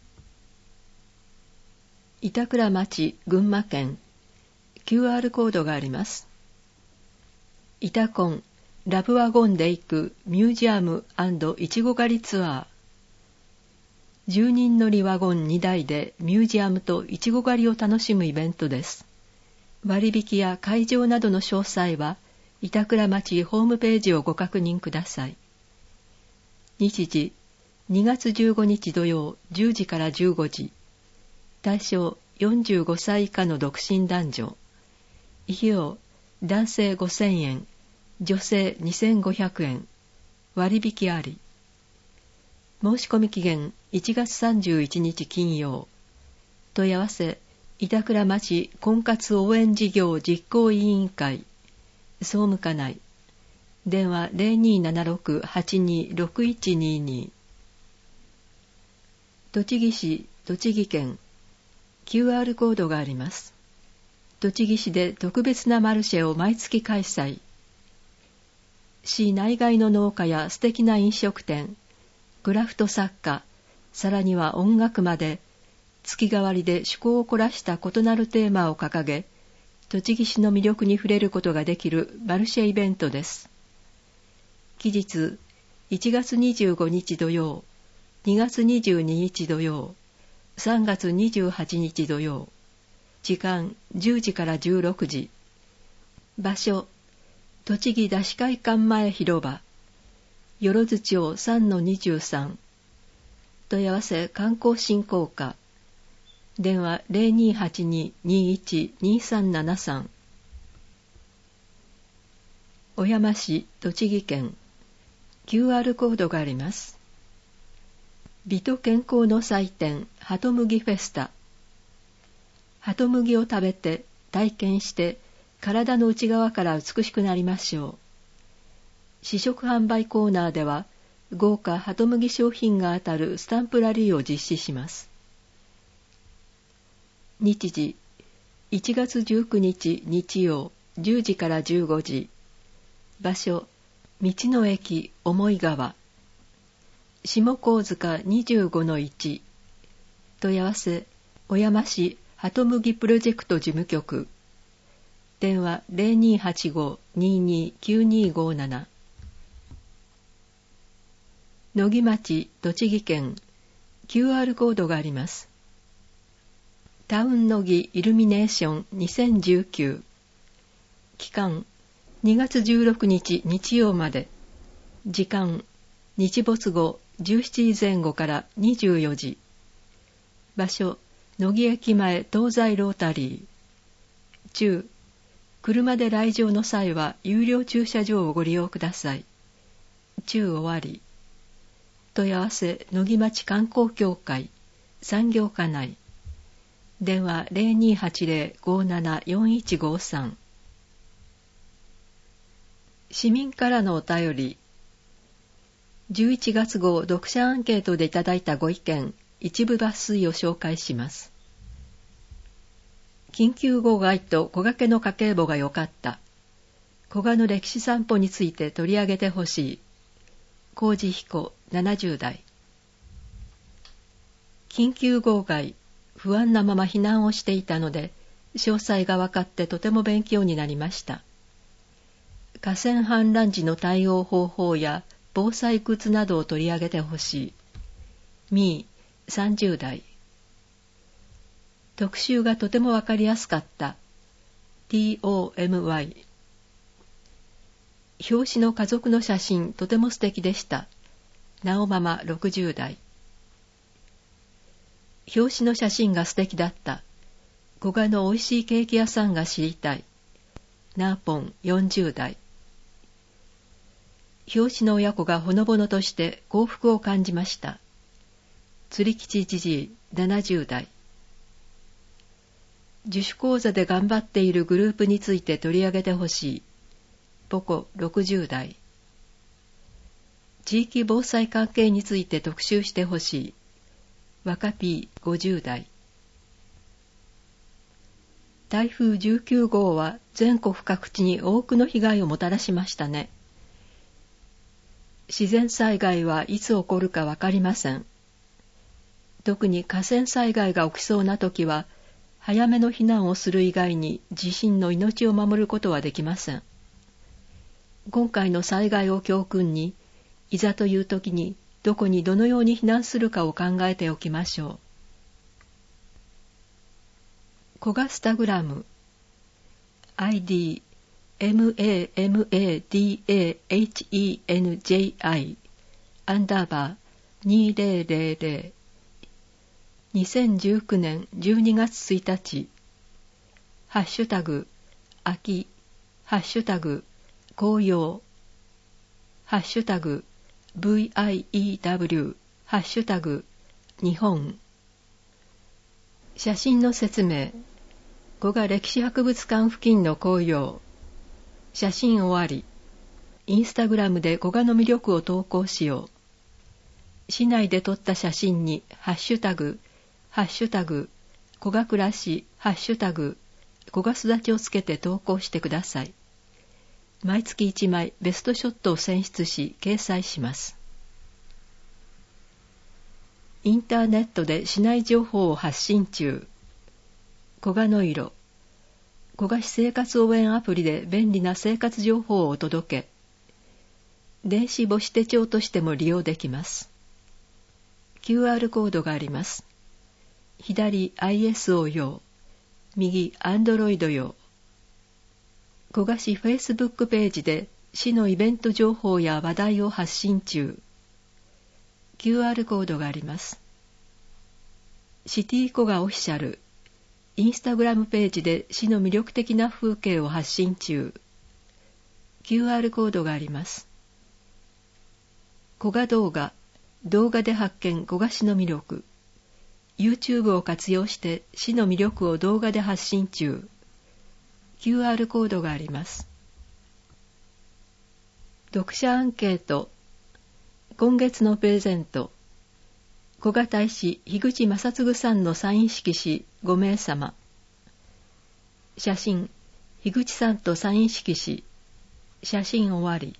板倉町、群馬県。QR コードがあります。イタコン、ラブワゴンで行くミュージアム&いちご狩りツアー。10人乗りワゴン2台でミュージアムといちご狩りを楽しむイベントです。割引や会場などの詳細は、板倉町ホームページをご確認ください。日時、2月15日土曜10時から15時。対象45歳以下の独身男女。費用、男性5000円、女性2500円。割引あり。申し込み期限1月31日金曜。問い合わせ、板倉町婚活応援事業実行委員会。総務課内。電話 0276-826122。栃木市、栃木県。QR コードがあります。栃木市で特別なマルシェを毎月開催。市内外の農家や素敵な飲食店、クラフト作家、さらには音楽まで、月替わりで趣向を凝らした異なるテーマを掲げ、栃木市の魅力に触れることができるマルシェイベントです。期日、1月25日土曜、2月22日土曜、3月28日土曜。時間10時から16時。場所、栃木出し会館前広場。よろず町 3-23。問い合わせ観光振興課。電話 0282-21-2373。小山市、栃木県。QR コードがあります。美と健康の祭典、ハトムギフェスタ。 鳩麦を食べて体験して体の内側から美しくなりましょう。試食販売コーナーでは豪華鳩麦商品が当たるスタンプラリーを実施します。日時1月19日日曜10時から15時。場所道の駅思川。下神塚 25-1。問い合わせ小山市鳩麦プロジェクト事務局。電話 0285-229257。野木町栃木県 QR コードがあります。タウン野木イルミネーション2019。期間2月16日日曜まで。時間日没後17時前後から24時。場所野木駅前東西ロータリー。中車で来場の際は有料駐車場をご利用ください。中終わり。問い合わせ野木町観光協会産業課内。電話 0280-574153。市民からのお便り。11月号読者アンケートでいただいたご意見、一部抜粋を紹介します。緊急号外と小掛けの家計簿が良かった。古賀の歴史散歩について取り上げてほしい。麹彦70代。緊急号外、不安なまま避難をしていたので、詳細が分かってとても勉強になりました。河川氾濫時の対応方法や防災グッズなどを取り上げてほしい。みー30代。特集がとてもわかりやすかった。TOMY。表紙の家族の写真とても素敵でした。なおママ60代。表紙の写真が素敵だった。古賀の美味しいケーキ屋さんが知りたい。なーぽん40代。表紙の親子がほのぼのとして幸福を感じました。釣り吉じじい70代。自主講座で頑張っているグループについて取り上げてほしい。ポコ60代。地域防災関係について特集してほしい。若 P50 代。台風19号は全国各地に多くの被害をもたらしましたね。自然災害はいつ起こるかわかりません。特に河川災害が起きそうなときは、早めの避難をする以外に自身の命を守ることはできません。今回の災害を教訓に、いざという時にどこにどのように避難するかを考えておきましょう。コガスタグラム ID MAMADAHENJI _2000 2019年12月1日ハッシュタグ秋ハッシュタグ紅葉ハッシュタグ VIEW ハッシュタグ日本。写真の説明。古賀歴史博物館付近の紅葉。写真終わり。インスタグラムで古賀の魅力を投稿しよう。市内で撮った写真にハッシュタグ古賀暮らしハッシュタグ古賀すだちをつけて投稿してください。毎月1枚ベストショットを選出し掲載します。インターネットで市内情報を発信中。古賀の色。古賀市生活応援アプリで便利な生活情報をお届け。電子母子手帳としても利用できます。QR コードがあります。左 ISO 用、右 Android 用。古賀市 Facebook ページで市のイベント情報や話題を発信中。QR コードがあります。シティ古賀オフィシャル、インスタグラムページで市の魅力的な風景を発信中。QR コードがあります。古賀動画、動画で発見古賀市の魅力。 YouTube を活用して市の魅力を動画で発信中。QR コードがあります。読者アンケート。今月のプレゼント。古賀大使樋口正嗣さんのサイン色紙5名様。写真、樋口さんとサイン色紙。写真終わり。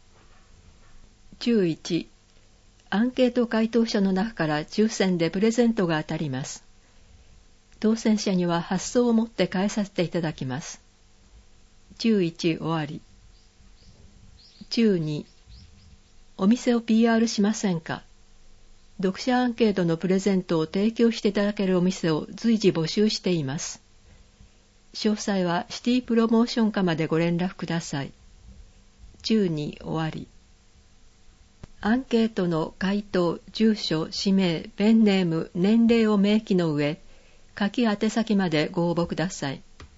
注1、アンケート回答者の中から抽選でプレゼントが当たります。当選者には発送をもって返させていただきます。注1終わり。注2、お店を PR しませんか？読者アンケートのプレゼントを提供していただけるお店を随時募集しています。詳細はシティプロモーション課までご連絡ください。注2終わり。アンケートの回答、住所、氏名、ペンネーム、年齢を明記の上、書き宛先までご応募ください。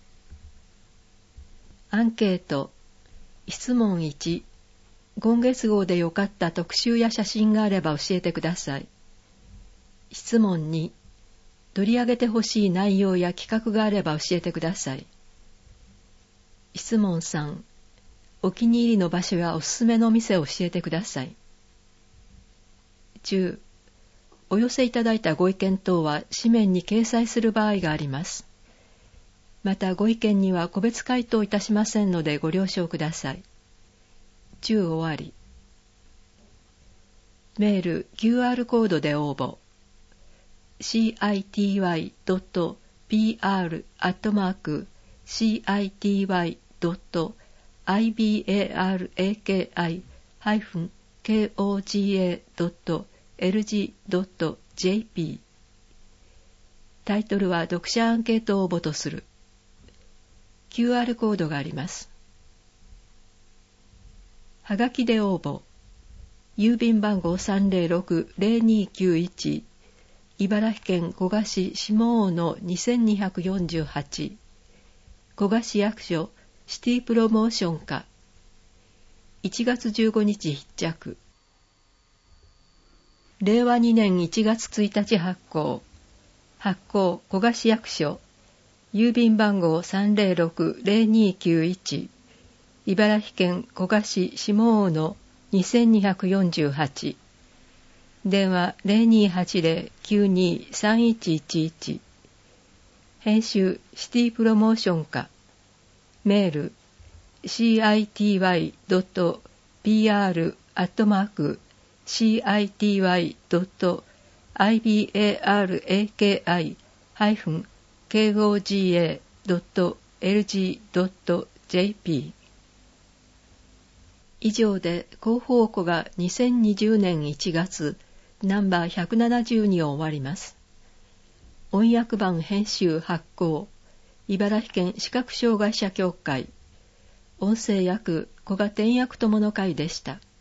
アンケート。質問1。今月号で良かった特集や写真があれば教えてください。質問2。取り上げてほしい内容や企画があれば教えてください。質問3。お気に入りの場所やおすすめの店を教えてください。10. お寄せいただいたご意見等は紙面に掲載する場合があります。またご意見には個別回答いたしませんのでご了承ください。10終わり。メール QR コードで応募。city.pr@city-koga.lg.jp タイトルは読者アンケート応募とする。QR コードがあります。はがきで応募。郵便番号 306-0291 茨城県古河市下大野2248古河市役所シティプロモーション課1月15日必着。令和2年1月1日発行。発行古河市役所郵便番号 306-0291 茨城県古河市下大野2248電話 0280-923111 編集シティプロモーション課メール city.pr@city-koga.lg.jp 以上で広報庫が2020年1月ナンバー172を終わります。音訳版編集発行茨城県視覚障害者協会音声訳古賀転訳友の会でした。